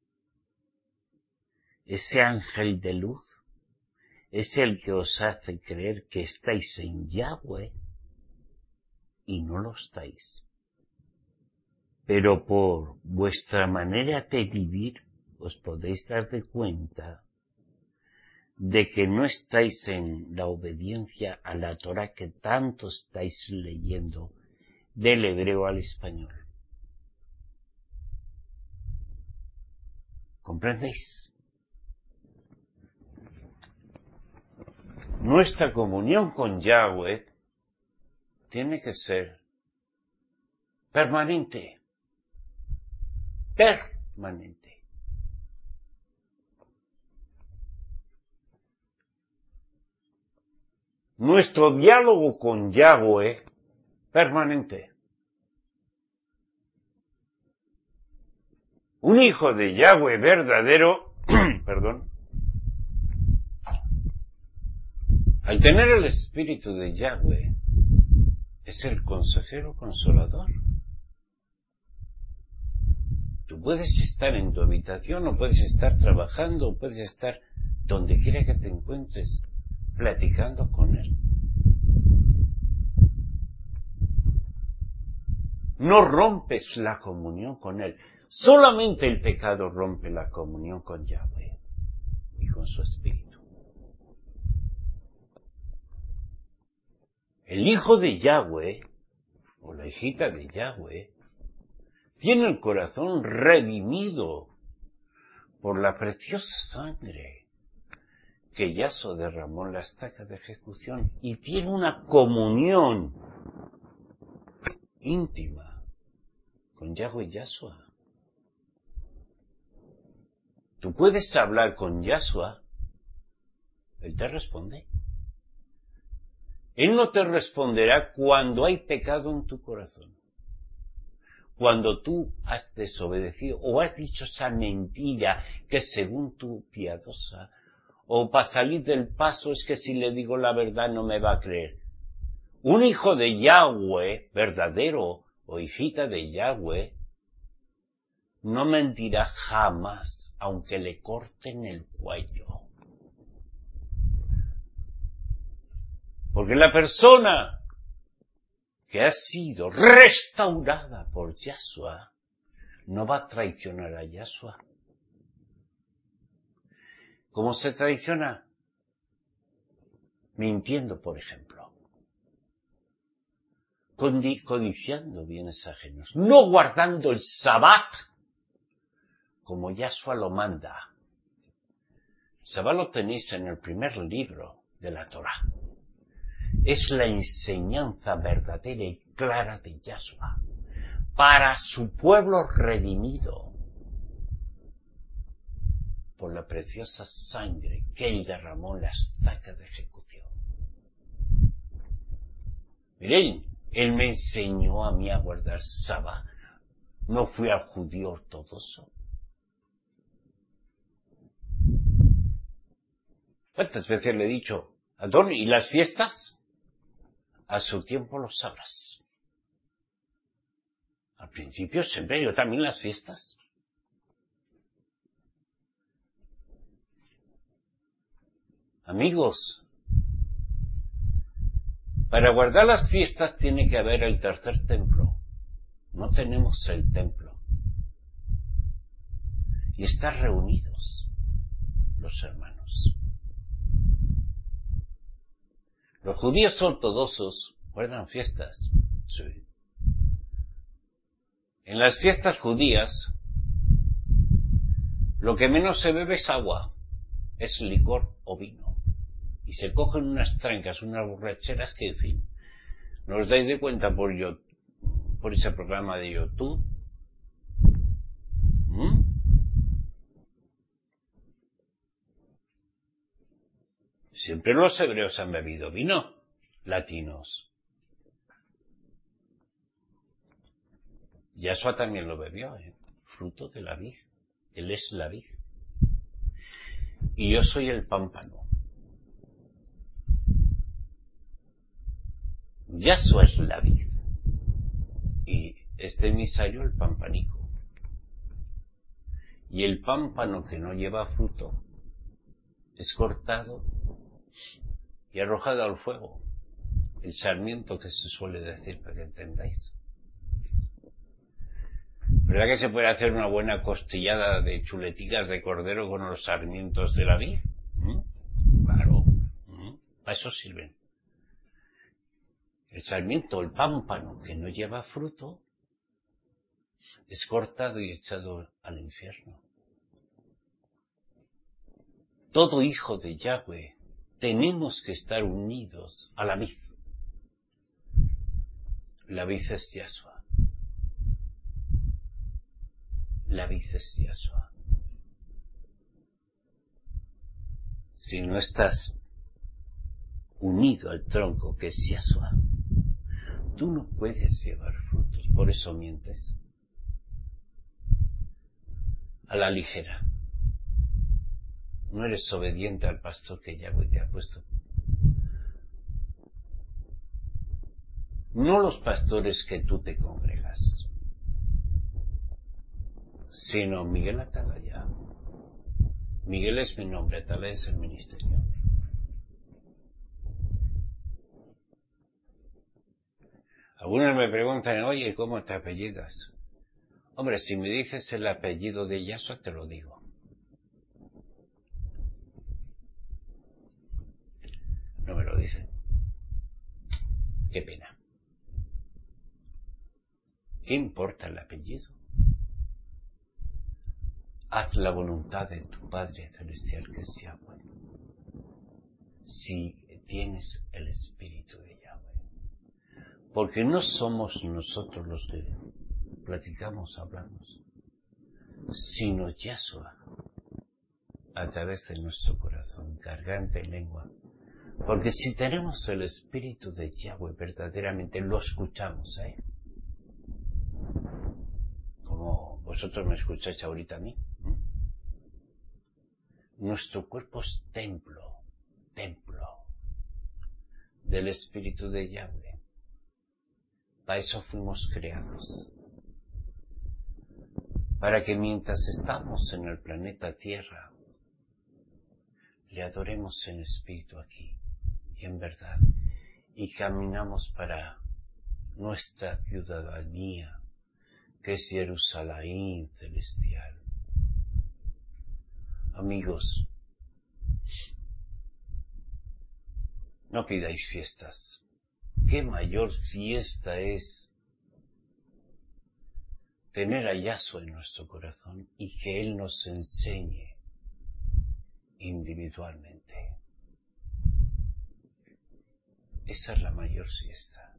Ese ángel de luz es el que os hace creer que estáis en Yahweh y no lo estáis. Pero por vuestra manera de vivir os podéis dar de cuenta de que no estáis en la obediencia a la Torá que tanto estáis leyendo del hebreo al español. ¿Comprendéis? Nuestra comunión con Yahweh tiene que ser permanente, permanente. Nuestro diálogo con Yahweh permanente. Un hijo de Yahweh verdadero, perdón, al tener el espíritu de Yahweh, es el consejero consolador. Tú puedes estar en tu habitación, o puedes estar trabajando, o puedes estar donde quiera que te encuentres, platicando con él. No rompes la comunión con él. Solamente el pecado rompe la comunión con Yahweh y con su espíritu. El hijo de Yahweh, o la hijita de Yahweh, tiene el corazón redimido por la preciosa sangre que Yahshua derramó en la estaca de ejecución, y tiene una comunión íntima con Yahweh y Yahshua. Tú puedes hablar con Yahshua, él te responde. Él no te responderá cuando hay pecado en tu corazón, cuando tú has desobedecido o has dicho esa mentira que según tu piadosa, o para salir del paso es que si le digo la verdad no me va a creer. Un hijo de Yahweh verdadero o hijita de Yahweh no mentirá jamás, aunque le corten el cuello. Porque la persona que ha sido restaurada por Yahshua no va a traicionar a Yahshua. ¿Cómo se traiciona? Mintiendo, por ejemplo. Codiciando bienes ajenos. No guardando el Sabbat como Yahshua lo manda. El Sabbat lo tenéis en el primer libro de la Torá. Es la enseñanza verdadera y clara de Yahshua para su pueblo redimido por la preciosa sangre que él derramó en la estaca de ejecución. Miren, él me enseñó a mí a guardar Sabbat. No fui al judío ortodoxo. ¿Cuántas veces le he dicho, Adón, ¿y las fiestas? A su tiempo lo sabrás. Al principio siempre, yo también las fiestas. Amigos, para guardar las fiestas tiene que haber el tercer templo. No tenemos el templo. Y estar reunidos los hermanos. Los judíos ortodoxos guardan fiestas. Sí. En las fiestas judías, lo que menos se bebe es agua, es licor o vino. Y se cogen unas trancas, unas borracheras que, en fin, ¿no os dais de cuenta por, yo, por ese programa de YouTube? ¿Mm? Siempre los hebreos han bebido vino, latinos. Yahshua también lo bebió, ¿eh? Fruto de la vid. Él es la vid. Y yo soy el pámpano. Yahshua es la vid. Y este emisario el pampanico. Y el pámpano que no lleva fruto es cortado y arrojado al fuego. El sarmiento que se suele decir, para que entendáis. ¿Verdad que se puede hacer una buena costillada de chuletitas de cordero con los sarmientos de la vid? ¿Mm? Para eso sirven. El sarmiento, el pámpano, que no lleva fruto, es cortado y echado al infierno. Todo hijo de Yahweh tenemos que estar unidos a la vid. La vid es Yahshua. La vid es Yahshua. Si no estás unido al tronco que es Yahshua, tú no puedes llevar frutos, por eso mientes. A la ligera. No eres obediente al pastor que Yahweh te ha puesto. No los pastores que tú te congregas, sino Miguel Atalaya. Miguel es mi nombre, Atalaya es el ministerio. Algunos me preguntan, oye, ¿cómo te apellidas? Hombre, si me dices el apellido de Yahshua, te lo digo. No me lo dicen. Qué pena. ¿Qué importa el apellido? Haz la voluntad de tu Padre Celestial que es Yahweh. Si tienes el Espíritu de Yahweh. Porque no somos nosotros los que platicamos, hablamos, sino Yahshua a través de nuestro corazón, garganta y lengua. Porque si tenemos el Espíritu de Yahweh, verdaderamente lo escuchamos, ¿eh? Como vosotros me escucháis ahorita a mí. ¿eh? Nuestro cuerpo es templo, templo del Espíritu de Yahweh. Para eso fuimos creados. Para que mientras estamos en el planeta Tierra, le adoremos en espíritu aquí y en verdad. Y caminamos para nuestra ciudadanía, que es Jerusalén celestial. Amigos, no pidáis fiestas. ¿Qué mayor fiesta es tener a Yahshua en nuestro corazón y que Él nos enseñe individualmente? Esa es la mayor fiesta.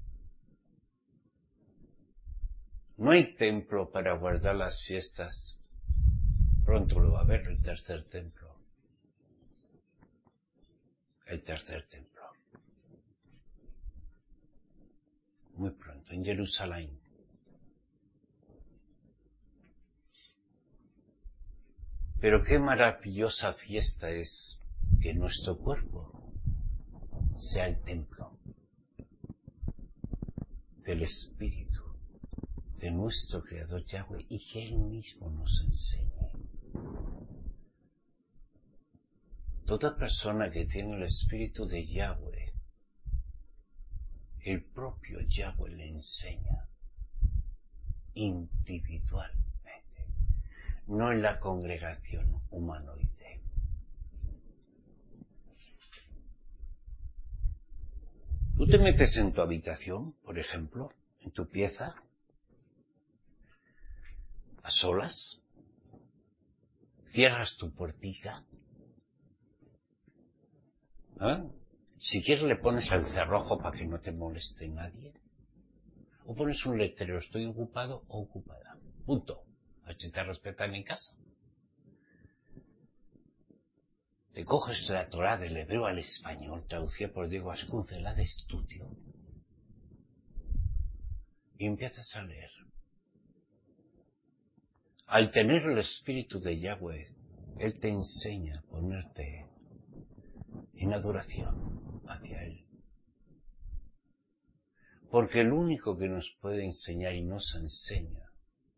No hay templo para guardar las fiestas. Pronto lo va a haber el tercer templo. El tercer templo. Muy pronto, en Jerusalén. Pero qué maravillosa fiesta es que nuestro cuerpo sea el templo del Espíritu de nuestro Creador Yahweh y que Él mismo nos enseñe. Toda persona que tiene el Espíritu de Yahweh, el propio Yahweh le enseña individualmente, no en la congregación humanoide. Tú te metes en tu habitación, por ejemplo, en tu pieza, a solas, cierras tu puertica, ¿eh? Si quieres le pones el cerrojo para que no te moleste nadie, o pones un letrero, estoy ocupado o ocupada, punto. Así te respetan en casa. Te coges la Torá del hebreo al español, traducida por Diego Ascunce, la de estudio, y empiezas a leer. Al tener el Espíritu de Yahweh, Él te enseña a ponerte en adoración hacia Él. Porque el único que nos puede enseñar y nos enseña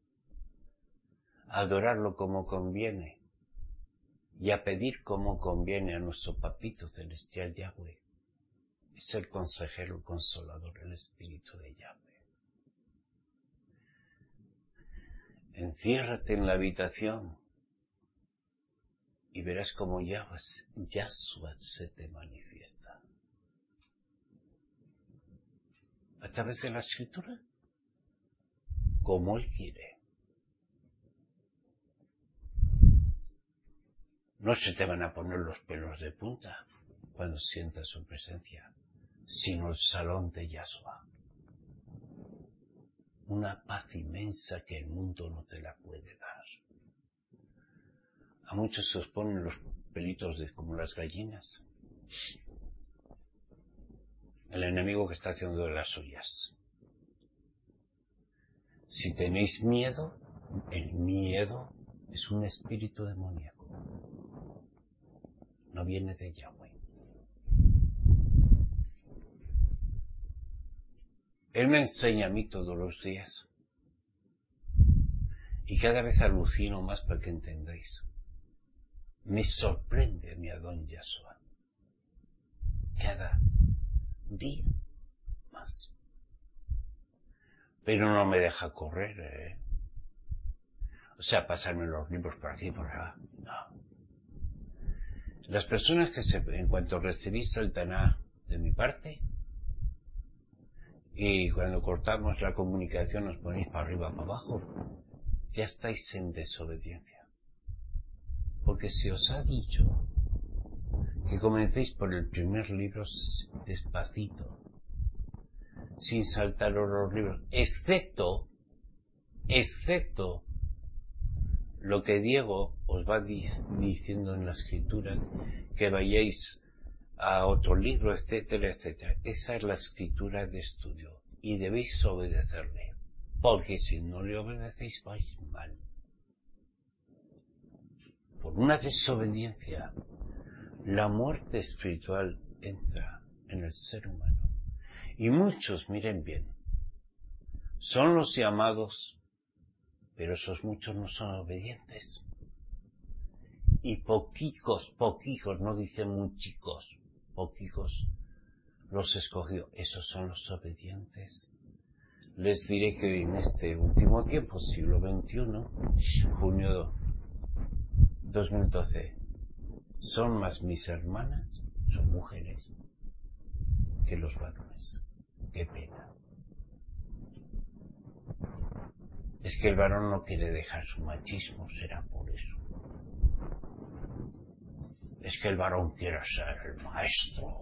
a adorarlo como conviene y a pedir como conviene a nuestro Papito Celestial Yahweh es el consejero, el consolador, el Espíritu de Yahweh. Enciérrate en la habitación y verás cómo Yahshua se te manifiesta. A través de la escritura, como Él quiere. No se te van a poner los pelos de punta cuando sientas su presencia, sino el salón de Yahshua. Una paz inmensa que el mundo no te la puede dar. A muchos se os ponen los pelitos de, como las gallinas. El enemigo que está haciendo de las suyas. Si tenéis miedo, el miedo es un espíritu demoníaco. No viene de Yahweh. Él me enseña a mí todos los días. Y cada vez alucino más para que entendáis. Me sorprende mi Adón Yahshua. Cada día más. Pero no me deja correr, ¿eh? O sea, pasarme los libros por aquí y por allá. No. Las personas que se, en cuanto recibís el Taná de mi parte, y cuando cortamos la comunicación nos ponéis para arriba, para abajo, ya estáis en desobediencia. Porque se os ha dicho que comencéis por el primer libro despacito, sin saltaros los libros, excepto, excepto lo que Diego os va diciendo en la escritura, que vayáis a otro libro, etcétera, etcétera. Esa es la escritura de estudio y debéis obedecerle, porque si no le obedecéis vais mal. Por una desobediencia, la muerte espiritual entra en el ser humano. Y muchos, miren bien, son los llamados, pero esos muchos no son obedientes. Y poquicos, poquicos, no dicen muchicos, poquicos los escogió. Esos son los obedientes. Les diré que en este último tiempo, siglo veintiuno, junio dos mil doce, son más mis hermanas, son mujeres, que los varones. Qué pena. Es que el varón no quiere dejar su machismo, será por eso. Es que el varón quiere ser el maestro.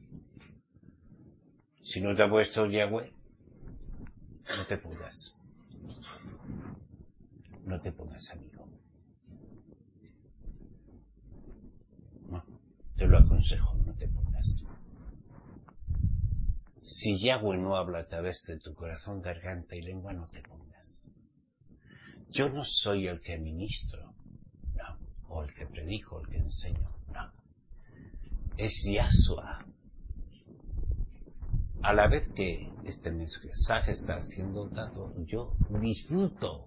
Si no te ha puesto Yahweh, no te pongas. No te pongas, amigo. No, te lo aconsejo, no te pongas. Si Yahweh no habla a través de tu corazón, garganta y lengua, no te pongas. Yo no soy el que ministro, no, o el que predico, o el que enseño, no. Es Yahshua. A la vez que este mensaje está siendo dado, yo disfruto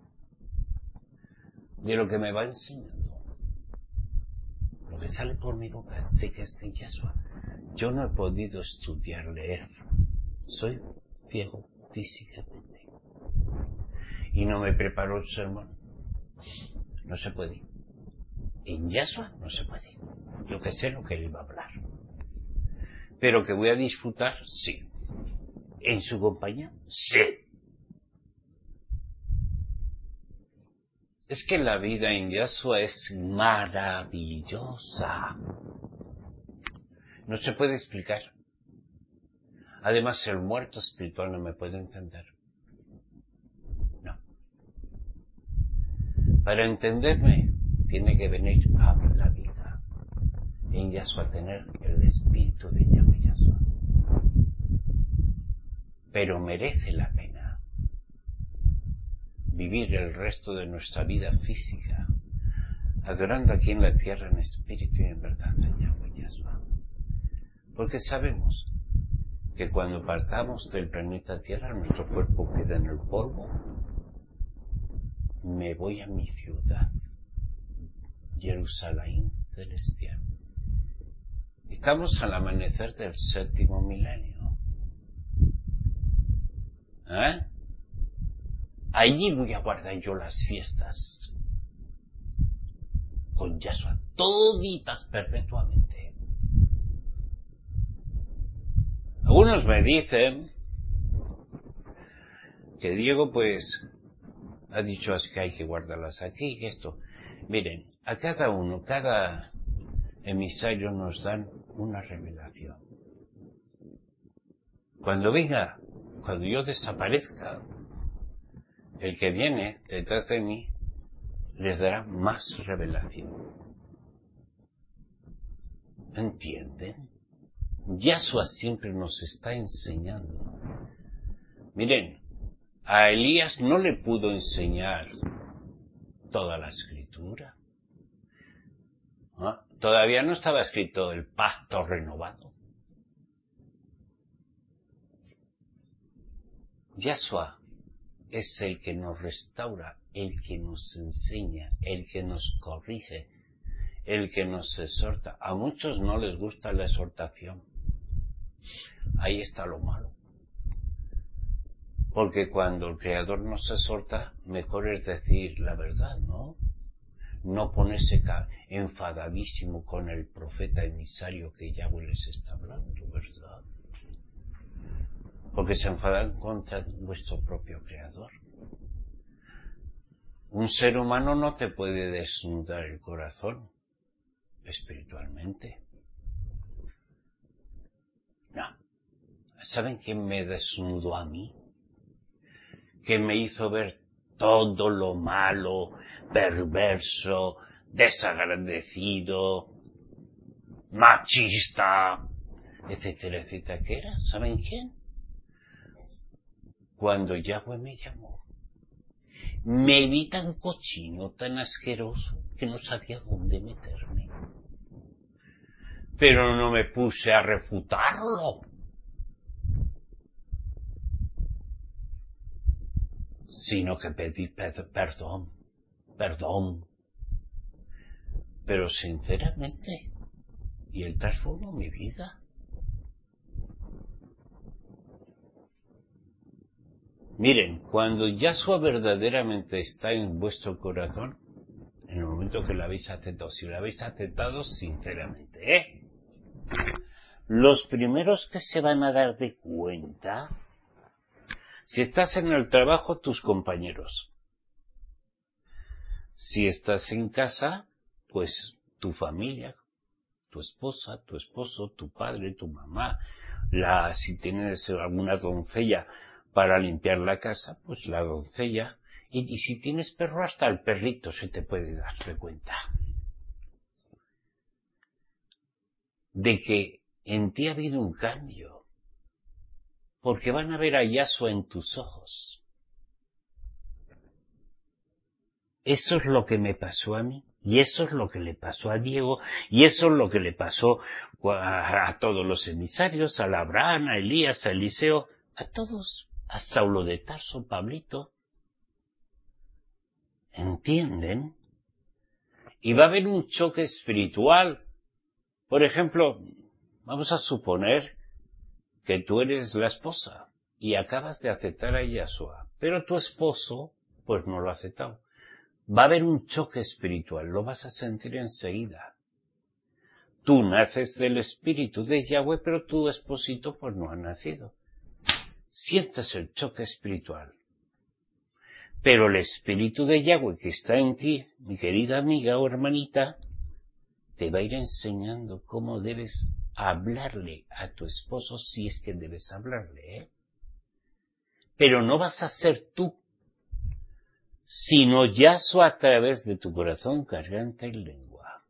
de lo que me va enseñando. Lo que sale por mi boca, sé que es de Yahshua. Yo no he podido estudiar, leer. Soy ciego físicamente. Y no me preparo el sermón. No se puede. En Yahshua no se puede. Yo que sé lo que él va a hablar. Pero que voy a disfrutar, sí. En su compañía, sí. Es que la vida en Yahshua es maravillosa. No se puede explicar. Además, el muerto espiritual no me puede entender. No. Para entenderme, tiene que venir a la vida. En Yahshua tener el espíritu de Yahweh Yahshua. Pero merece la pena vivir el resto de nuestra vida física adorando aquí en la tierra en espíritu y en verdad a Yahweh Yahshua. Porque sabemos que cuando partamos del planeta Tierra nuestro cuerpo queda en el polvo. Me voy a mi ciudad, Jerusalén celestial. Estamos al amanecer del séptimo milenio. ¿Eh? Allí voy a guardar yo las fiestas con Yahshua, toditas perpetuamente. Algunos me dicen que Diego pues ha dicho así que hay que guardarlas aquí y esto. Miren, a cada uno, cada emisario nos dan una revelación. Cuando venga, cuando yo desaparezca, el que viene detrás de mí les dará más revelación. ¿Entienden? Yahshua siempre nos está enseñando. Miren, a Elías no le pudo enseñar toda la escritura. ¿No? Todavía no estaba escrito el pacto renovado. Yahshua es el que nos restaura, el que nos enseña, el que nos corrige, el que nos exhorta. A muchos no les gusta la exhortación. Ahí está lo malo. Porque cuando el Creador nos exhorta, mejor es decir la verdad, ¿no? No ponerse enfadadísimo con el profeta emisario que Yahweh les está hablando, ¿verdad? Porque se enfadan contra vuestro propio Creador. Un ser humano no te puede desnudar el corazón espiritualmente. No. ¿Saben quién me desnudó a mí? Que me hizo ver todo lo malo, perverso, desagradecido, machista, etcétera, etcétera. ¿Qué era? ¿Saben quién? Cuando Yahweh me llamó, me vi tan cochino, tan asqueroso, que no sabía dónde meterme. Pero no me puse a refutarlo. Sino que pedí perdón, perdón. Pero sinceramente, y él transformó mi vida. Miren, cuando Yahshua verdaderamente está en vuestro corazón, en el momento que lo habéis aceptado, si lo habéis aceptado sinceramente, ¿eh? Los primeros que se van a dar de cuenta, si estás en el trabajo, tus compañeros. Si estás en casa, pues tu familia, tu esposa, tu esposo, tu padre, tu mamá, la, si tienes alguna doncella para limpiar la casa, pues la doncella, y, y si tienes perro, hasta el perrito se te puede dar de cuenta de que en ti ha habido un cambio, porque van a ver a Yahshua en tus ojos. Eso es lo que me pasó a mí, y eso es lo que le pasó a Diego, y eso es lo que le pasó a, a todos los emisarios, a Abraham, a Elías, a Eliseo, a todos, a Saulo de Tarso, Pablito. ¿Entienden? Y va a haber un choque espiritual. Por ejemplo, vamos a suponer que tú eres la esposa y acabas de aceptar a Yahshua, pero tu esposo pues no lo ha aceptado. Va a haber un choque espiritual, lo vas a sentir enseguida. Tú naces del espíritu de Yahweh, pero tu esposito pues no ha nacido. Sientes el choque espiritual. Pero el espíritu de Yahweh que está en ti, mi querida amiga o hermanita, te va a ir enseñando cómo debes hablarle a tu esposo si es que debes hablarle, ¿eh? Pero no vas a ser tú, sino Yahshua a través de tu corazón, garganta y lengua.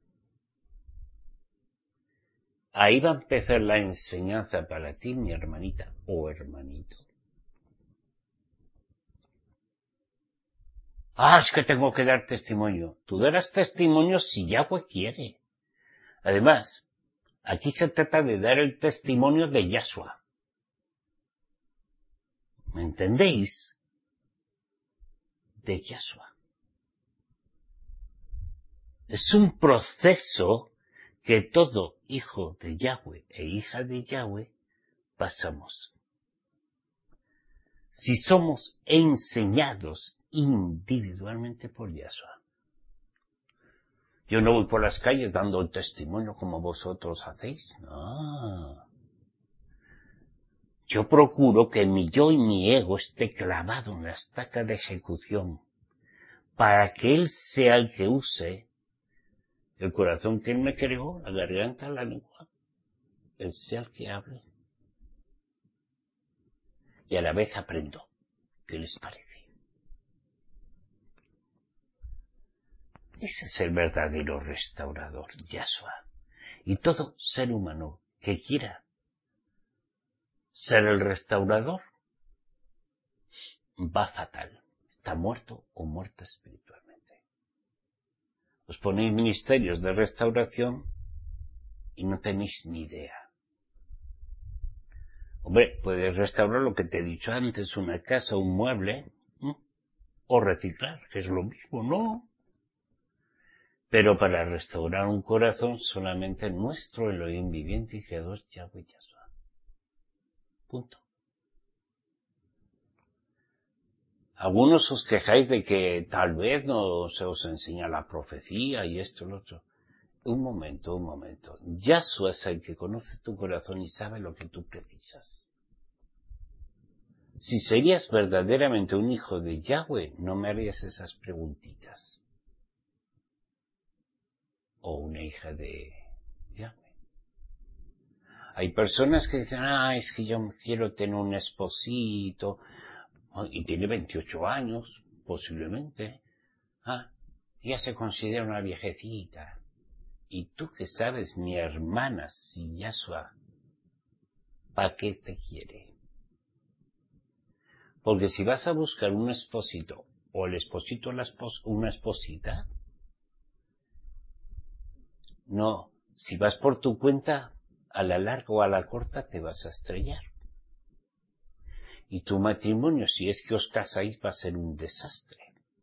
Ahí va a empezar la enseñanza para ti, mi hermanita o hermanito. Ah, es que tengo que dar testimonio. Tú darás testimonio si Yahweh quiere. Además, aquí se trata de dar el testimonio de Yahshua. ¿Me entendéis? De Yahshua. Es un proceso que todo hijo de Yahweh e hija de Yahweh pasamos. Si somos enseñados individualmente por Yahshua. Yo no voy por las calles dando testimonio como vosotros hacéis. No. Yo procuro que mi yo y mi ego esté clavado en la estaca de ejecución para que él sea el que use el corazón que él me creó, la garganta, la lengua. Él sea el que hable. Y a la vez aprendo. ¿Qué les parece? Ese es el verdadero restaurador, Yahshua. Y todo ser humano que quiera ser el restaurador va fatal. Está muerto o muerta espiritualmente. Os ponéis ministerios de restauración y no tenéis ni idea. Hombre, puedes restaurar lo que te he dicho antes, una casa, un mueble, ¿no? O reciclar, que es lo mismo, ¿no? Pero para restaurar un corazón solamente nuestro Elohim viviente y creador Yahweh Yahshua. Punto. Algunos os quejáis de que tal vez no se os enseña la profecía y esto y lo otro. Un momento, un momento. Yahshua es el que conoce tu corazón y sabe lo que tú precisas. Si serías verdaderamente un hijo de Yahweh, no me harías esas preguntitas. O una hija de Yahweh. Hay personas que dicen, ah, es que yo quiero tener un esposito, y tiene veintiocho años, posiblemente. Ah, ya se considera una viejecita. ¿Y tú qué sabes, mi hermana, si Yahshua, para qué te quiere? Porque si vas a buscar un esposito, o el esposito la espos- una esposita, no, si vas por tu cuenta, a la larga o a la corta te vas a estrellar. Y tu matrimonio, si es que os casáis, va a ser un desastre.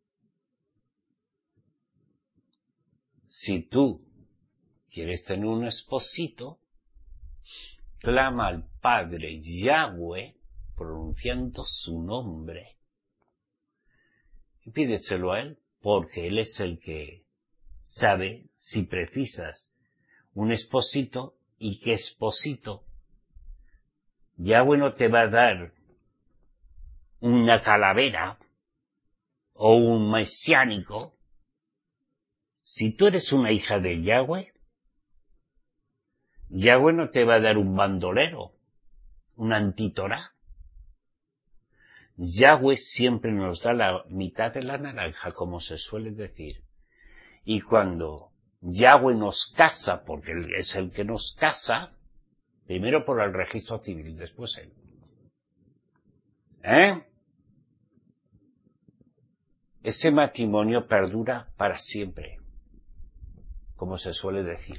Si tú quieres tener un esposito, clama al Padre Yahweh, pronunciando su nombre, y pídeselo a Él, porque Él es el que sabe si precisas un esposito y qué esposito. Yahweh no te va a dar una calavera o un mesiánico. Si tú eres una hija de Yahweh, Yahweh no te va a dar un bandolero, un antitorá. Yahweh siempre nos da la mitad de la naranja, como se suele decir. Y cuando Yahweh nos casa, porque Él es el que nos casa, primero por el registro civil, después Él. ¿Eh? Ese matrimonio perdura para siempre, como se suele decir.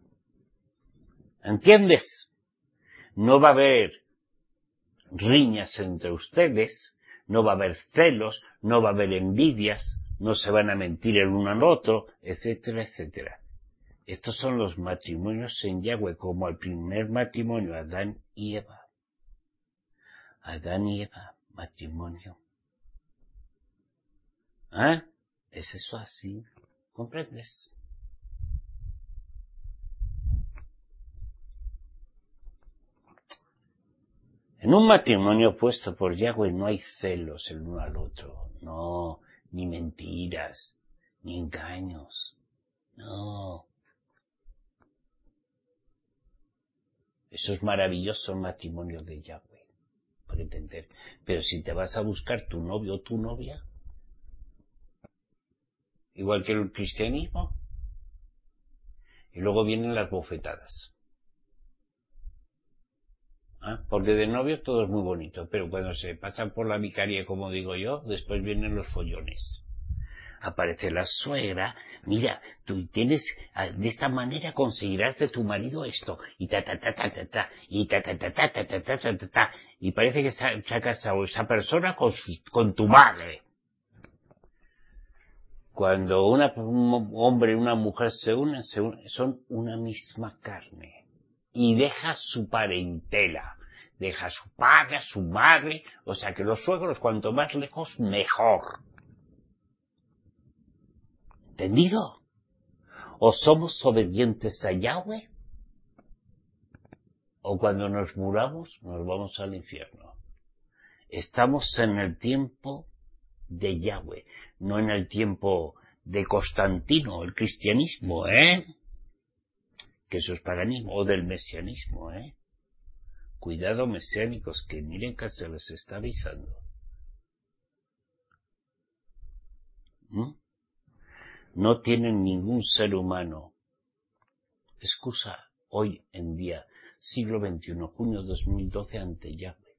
¿Entiendes? No va a haber riñas entre ustedes, no va a haber celos, no va a haber envidias, no se van a mentir el uno al otro, etcétera, etcétera. Estos son los matrimonios en Yahweh, como el primer matrimonio, Adán y Eva. Adán y Eva, matrimonio. ¿Ah? ¿Es eso así? ¿Comprendes? En un matrimonio puesto por Yahweh no hay celos el uno al otro, no, ni mentiras, ni engaños, no. Eso es maravilloso el matrimonio de Yahweh, por entender. Pero si te vas a buscar tu novio o tu novia, igual que el cristianismo, y luego vienen las bofetadas. ¿Ah? Porque de novio todo es muy bonito, pero cuando se pasan por la vicaría, como digo yo, después vienen los follones. Aparece la suegra, mira, tú tienes, de esta manera conseguirás de tu marido esto, y ta ta ta ta ta ta, y ta ta ta ta ta ta ta ta ta ta, y parece que se ha, se ha casado esa persona con, su, con tu madre. Cuando una, un hombre y una mujer se unen, se unen, son una misma carne, y deja su parentela, deja a su padre, a su madre, o sea que los suegros cuanto más lejos, mejor. ¿Entendido? O somos obedientes a Yahweh, o cuando nos muramos nos vamos al infierno. Estamos en el tiempo de Yahweh, no en el tiempo de Constantino, el cristianismo, ¿eh? Que eso es paganismo, o del mesianismo, ¿eh? Cuidado, mesiánicos, que miren que se les está avisando. ¿Mm? No tienen ningún ser humano excusa hoy en día, siglo veintiuno, junio dos mil doce, ante Yahweh.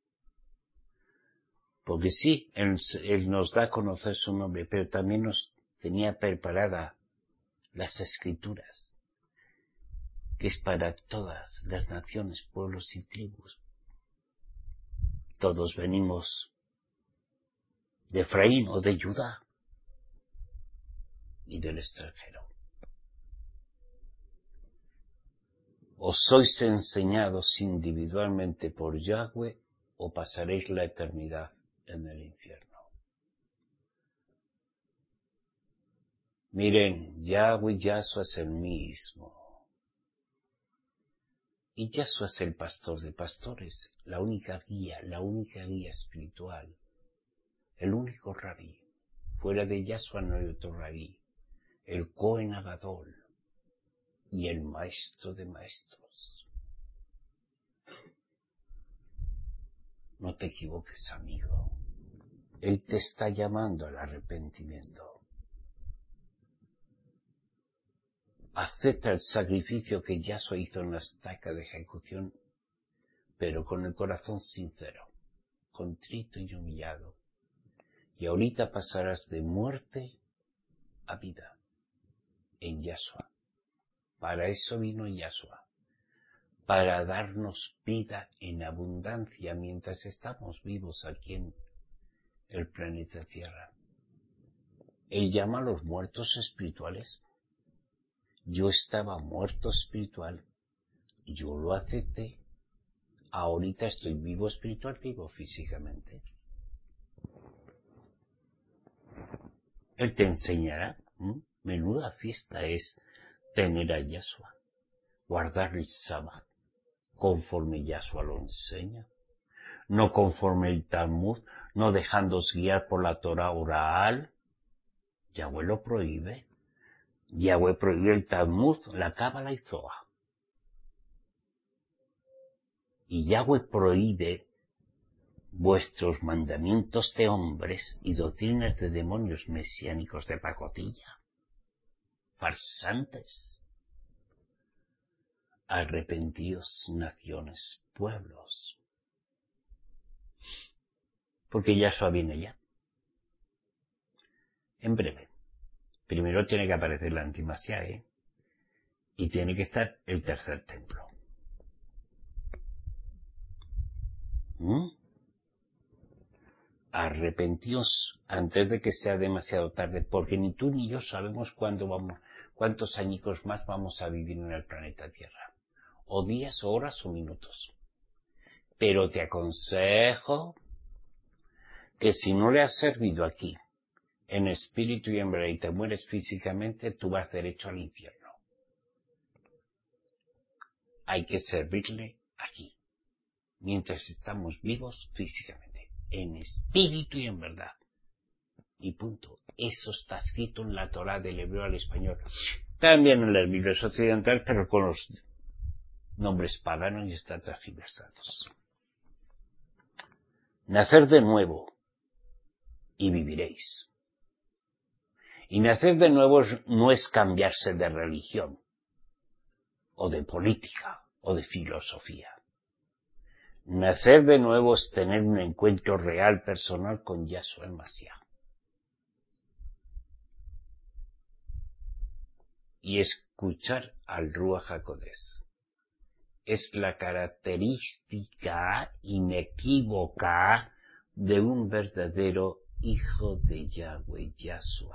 Porque sí, él, él nos da a conocer su nombre, pero también nos tenía preparada las escrituras, que es para todas las naciones, pueblos y tribus. Todos venimos de Efraín o de Judá y del extranjero. ¿Os sois enseñados individualmente por Yahweh o pasaréis la eternidad en el infierno? Miren, Yahweh Yahshua es el mismo. Y Yahshua es el pastor de pastores, la única guía, la única guía espiritual, el único rabí. Fuera de Yahshua no hay otro rabí, el Cohen Agadol y el maestro de maestros. No te equivoques, amigo. Él te está llamando al arrepentimiento. Acepta el sacrificio que Yahshua hizo en la estaca de ejecución, pero con el corazón sincero, contrito y humillado. Y ahorita pasarás de muerte a vida en Yahshua. Para eso vino Yahshua, para darnos vida en abundancia mientras estamos vivos aquí en el planeta Tierra. Él llama a los muertos espirituales. Yo estaba muerto espiritual, yo lo acepté, ahorita estoy vivo espiritual, vivo físicamente. Él te enseñará. ¿Mm? Menuda fiesta es tener a Yahshua, guardar el sábado, conforme Yahshua lo enseña, no conforme el Talmud, no dejándoos guiar por la Torah oral. Yahweh lo prohíbe. Yahweh prohíbe el Talmud, la Cábala y Zohar. Y Yahweh prohíbe vuestros mandamientos de hombres y doctrinas de demonios mesiánicos de pacotilla, farsantes. Arrepentíos, naciones, pueblos. Porque Yahshua viene ya. En breve. Primero tiene que aparecer la antimasia, ¿eh? Y tiene que estar el tercer templo. ¿Mm? Arrepentíos antes de que sea demasiado tarde, porque ni tú ni yo sabemos cuándo vamos, cuántos añicos más vamos a vivir en el planeta Tierra. O días, o horas, o minutos. Pero te aconsejo que si no le has servido aquí, en espíritu y en verdad, y te mueres físicamente, tú vas derecho al infierno. Hay que servirle aquí, mientras estamos vivos físicamente, en espíritu y en verdad. Y punto. Eso está escrito en la Torá del hebreo al español. También en las Biblias occidentales, pero con los nombres paganos y están transgiversados. Nacer de nuevo y viviréis. Y nacer de nuevo no es cambiarse de religión, o de política, o de filosofía. Nacer de nuevo es tener un encuentro real, personal con Yahshua el Mashiach. Y escuchar al Ruach HaKodesh. Es la característica inequívoca de un verdadero hijo de Yahweh Yahshua.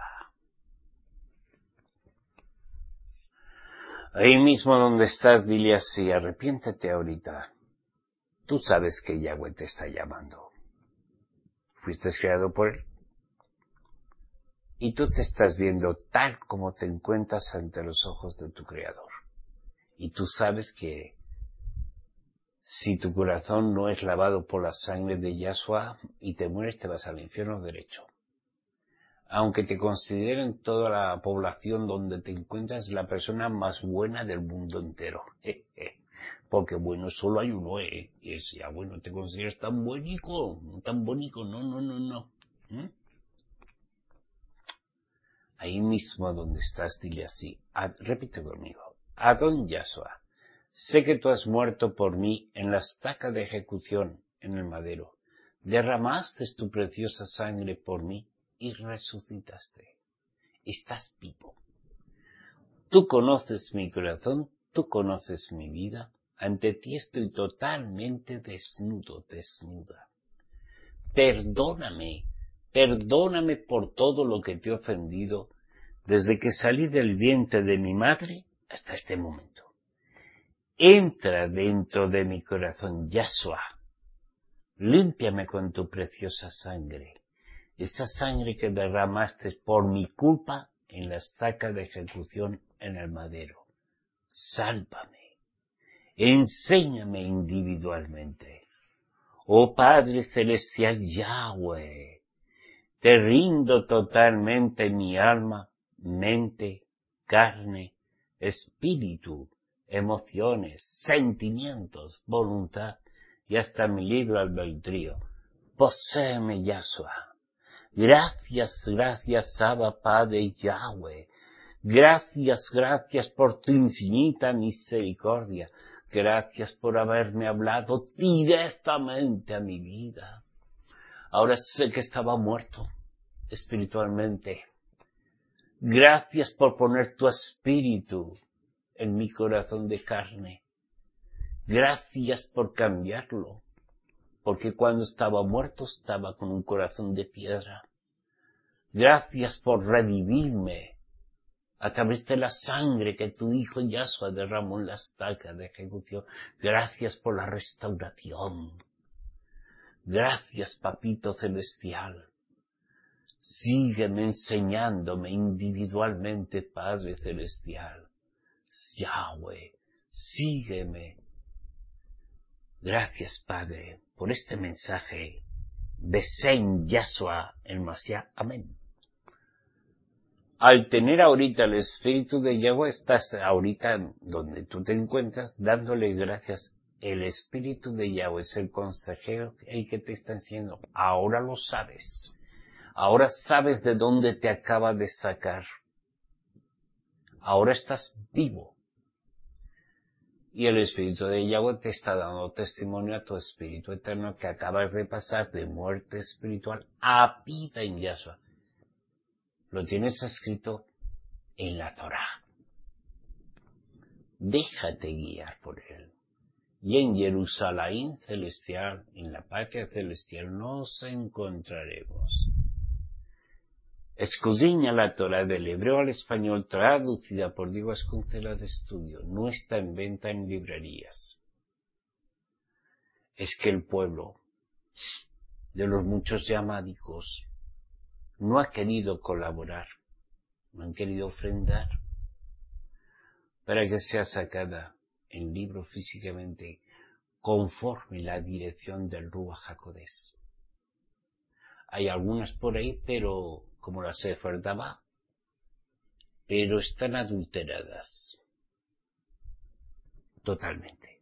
Ahí mismo donde estás, dile así: arrepiéntete ahorita. Tú sabes que Yahweh te está llamando. Fuiste creado por él. Y tú te estás viendo tal como te encuentras ante los ojos de tu Creador. Y tú sabes que si tu corazón no es lavado por la sangre de Yahshua y te mueres, te vas al infierno derecho. Aunque te consideren toda la población donde te encuentras la persona más buena del mundo entero. Porque bueno, solo hay uno, ¿eh? Y es, ya bueno, te consideras tan buenico, tan bonito, no, no, no, no. ¿Mm? Ahí mismo donde estás, dile así, a, repite conmigo, Adón Yahshua, sé que tú has muerto por mí en la estaca de ejecución en el madero, derramaste tu preciosa sangre por mí y resucitaste. Estás vivo. Tú conoces mi corazón, tú conoces mi vida, ante ti estoy totalmente desnudo, desnuda. Perdóname, perdóname por todo lo que te he ofendido desde que salí del vientre de mi madre hasta este momento. Entra dentro de mi corazón, Yahshua. Límpiame con tu preciosa sangre, esa sangre que derramaste por mi culpa en la estaca de ejecución en el madero. Sálvame, enséñame individualmente. Oh Padre Celestial Yahweh, te rindo totalmente mi alma, mente, carne, espíritu, emociones, sentimientos, voluntad y hasta mi libre albedrío. Poséeme, Yahshua. Gracias, gracias, Abba Padre Yahweh. Gracias, gracias por tu infinita misericordia. Gracias por haberme hablado directamente a mi vida. Ahora sé que estaba muerto espiritualmente. Gracias por poner tu espíritu en mi corazón de carne. Gracias por cambiarlo. Porque cuando estaba muerto estaba con un corazón de piedra. Gracias por revivirme a través de la sangre que tu Hijo Yahshua derramó en la estaca de ejecución. Gracias por la restauración. Gracias, Papito Celestial. Sígueme enseñándome individualmente, Padre Celestial. Yahweh, sígueme. Gracias, Padre, por este mensaje. Besen Yahshua el Mashiach. Amén. Al tener ahorita el Espíritu de Yahweh, estás ahorita donde tú te encuentras dándole gracias. El Espíritu de Yahweh es el consejero el que te está enseñando. Ahora lo sabes. Ahora sabes de dónde te acaba de sacar. Ahora estás vivo. Y el Espíritu de Yahweh te está dando testimonio a tu Espíritu eterno que acabas de pasar de muerte espiritual a vida en Yahshua. Lo tienes escrito en la Torá. Déjate guiar por él. Y en Jerusalén celestial, en la patria celestial, nos encontraremos. Escudriña la Torá del hebreo al español, traducida por Diego Escuncela de Estudio. No está en venta en librerías. Es que el pueblo, de los muchos llamadicos, no ha querido colaborar, no han querido ofrendar, para que sea sacada en libro físicamente conforme la dirección del Ruach HaKodesh. Hay algunas por ahí, pero como la Sefer Dava, pero están adulteradas totalmente.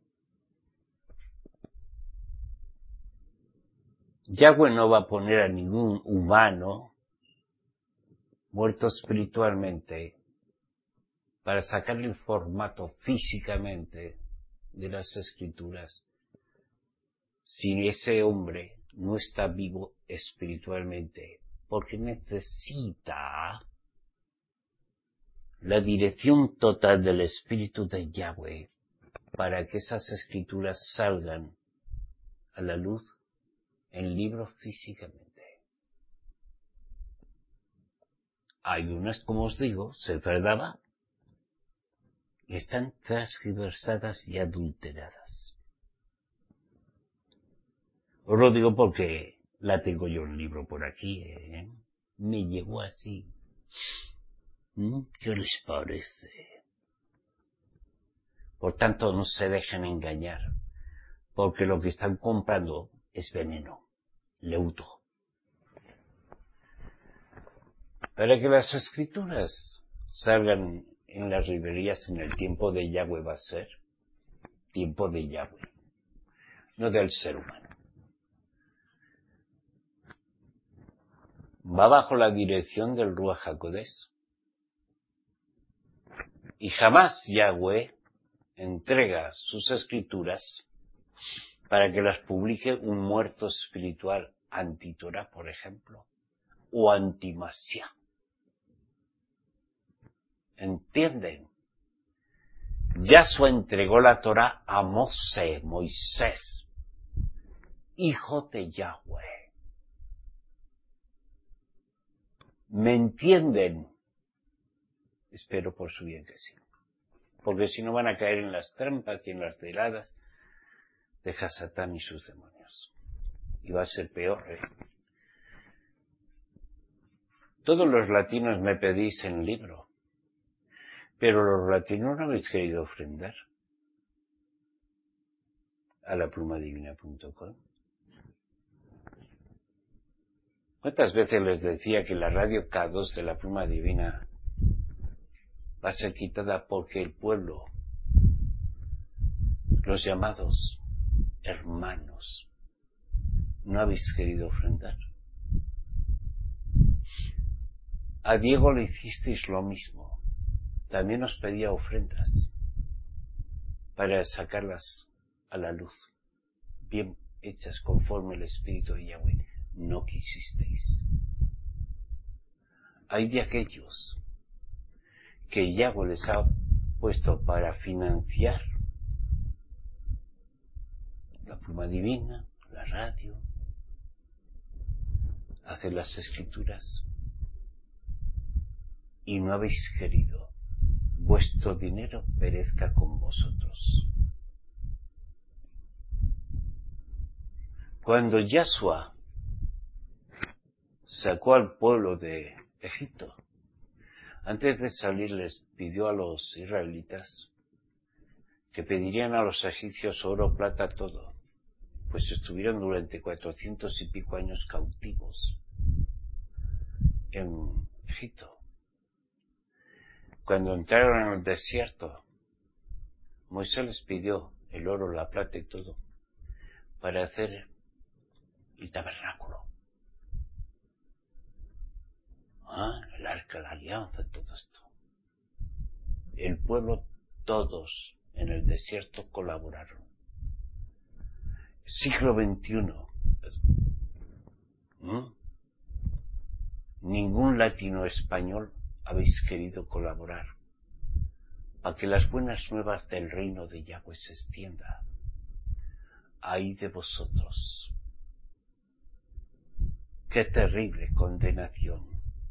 Yahweh no va a poner a ningún humano muerto espiritualmente para sacar el formato físicamente de las Escrituras si ese hombre no está vivo espiritualmente, porque necesita la dirección total del Espíritu de Yahweh para que esas Escrituras salgan a la luz en libro físicamente. Hay unas, como os digo, Sefer Dava, que están transgiversadas y adulteradas. Os lo digo porque la tengo yo el libro por aquí, ¿eh? Me llegó así. ¿Mm? ¿Qué les parece? Por tanto, no se dejen engañar, porque lo que están comprando es veneno, leudo. Para que las escrituras salgan en las librerías en el tiempo de Yahweh va a ser tiempo de Yahweh, no del ser humano. Va bajo la dirección del Ruach HaKodesh. Y jamás Yahweh entrega sus escrituras para que las publique un muerto espiritual anti-Torah, por ejemplo, o anti-Masía. ¿Entienden? Yahshua entregó la Torah a Moshe, Moisés, hijo de Yahweh. ¿Me entienden? Espero por su bien que sí. Porque si no van a caer en las trampas y en las teladas de Satán y sus demonios. Y va a ser peor, ¿eh? Todos los latinos me pedís en libro, pero los latinos no habéis querido ofrendar a la pluma divina punto com. ¿Cuántas veces les decía que la radio K dos de la Pluma Divina va a ser quitada porque el pueblo, los llamados hermanos, no habéis querido ofrendar? A Diego le hicisteis lo mismo. También os pedía ofrendas para sacarlas a la luz, bien hechas conforme el Espíritu de Yahweh. No quisisteis. Hay de aquellos que Yahweh les ha puesto para financiar la Pluma Divina, la radio, hacer las escrituras, y no habéis querido. Vuestro dinero perezca con vosotros. Cuando Yahshua sacó al pueblo de Egipto, antes de salir les pidió a los israelitas que pedirían a los egipcios oro, plata, todo, pues estuvieron durante cuatrocientos y pico años cautivos en Egipto. Cuando entraron en el desierto, Moisés les pidió el oro, la plata y todo para hacer el tabernáculo. Ah, el arca de la alianza, todo esto. El pueblo, todos en el desierto colaboraron. Siglo veintiuno. ¿Mm? Ningún latino español habéis querido colaborar para que las buenas nuevas del reino de Yahweh se extienda. Ay de vosotros. Qué terrible condenación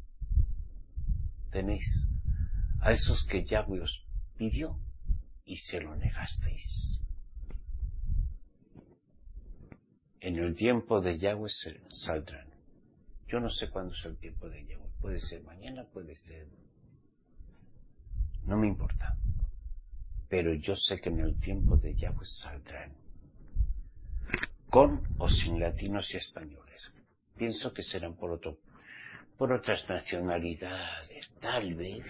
tenéis a esos que Yahweh os pidió y se lo negasteis. En el tiempo de Yahweh se saldrán. Yo no sé cuándo es el tiempo de Yahweh. Puede ser mañana, puede ser... No me importa. Pero yo sé que en el tiempo de Yahweh saldrán. Con o sin latinos y españoles. Pienso que serán por otro, por otras nacionalidades, tal vez.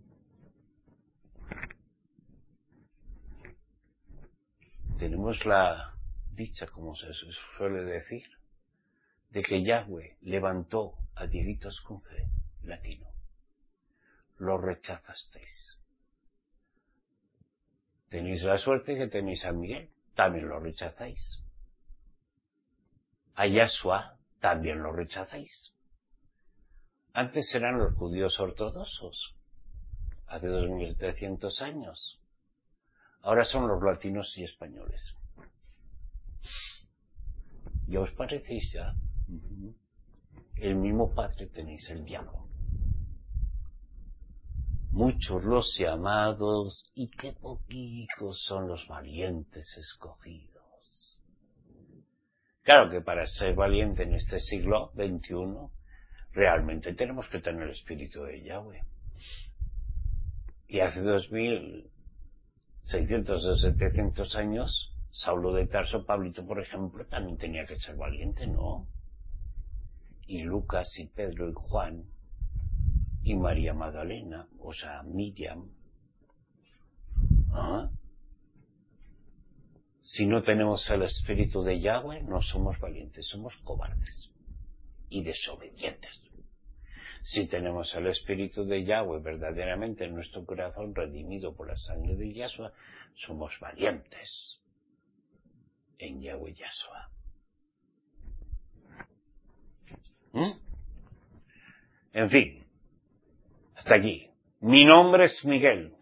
Tenemos la dicha, como se suele decir, de que Yahweh levantó a Dieguitos Kunze, latino. Lo rechazasteis. Tenéis la suerte que tenéis a Miguel, también lo rechazáis. A Yahshua también lo rechazáis. Antes eran los judíos ortodoxos, hace dos mil setecientos años. Ahora son los latinos y españoles. ¿Ya os parecéis ya? Uh-huh. El mismo padre tenéis, el diablo. Muchos los llamados, y qué poquitos son los valientes escogidos. Claro que para ser valiente en este siglo veintiuno realmente tenemos que tener el espíritu de Yahweh. Y hace dos mil seiscientos o setecientos años, Saulo de Tarso, Pablito, por ejemplo, también tenía que ser valiente, ¿no? Y Lucas y Pedro y Juan y María Magdalena, o sea, Miriam. ¿Ah? Si no tenemos el espíritu de Yahweh, no somos valientes, somos cobardes y desobedientes. Si tenemos el espíritu de Yahweh verdaderamente en nuestro corazón, redimido por la sangre de Yahshua, somos valientes en Yahweh Yahshua. ¿Mm? En fin, hasta aquí. Mi nombre es Miguel.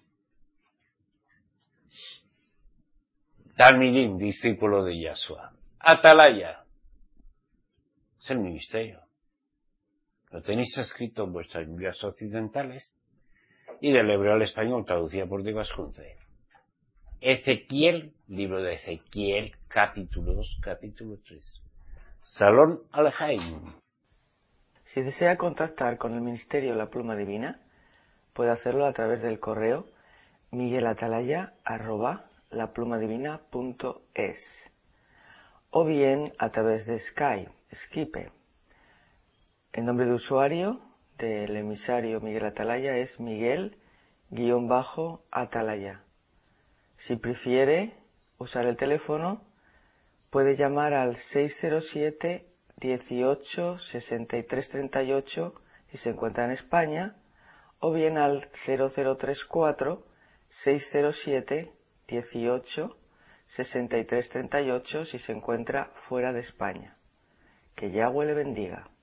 Talmidim, discípulo de Yahshua. Atalaya. Es el ministerio. Lo tenéis escrito en vuestras Biblias occidentales y del hebreo al español, traducida por Diego Ascunce. Ezequiel, libro de Ezequiel, capítulo dos, capítulo tres. Salón Al-Haim. Si desea contactar con el Ministerio La Pluma Divina, puede hacerlo a través del correo miguelatalaya arroba laplumadivina punto es o bien a través de Skype, Skype. El nombre de usuario del emisario Miguel Atalaya es Miguel-Atalaya. Si prefiere usar el teléfono, puede llamar al seis cero siete, dieciocho, sesenta y tres treinta y ocho si se encuentra en España, o bien al cero cero tres cuatro, seis cero siete, dieciocho, sesenta y tres treinta y ocho si se encuentra fuera de España. Que Yahweh le bendiga.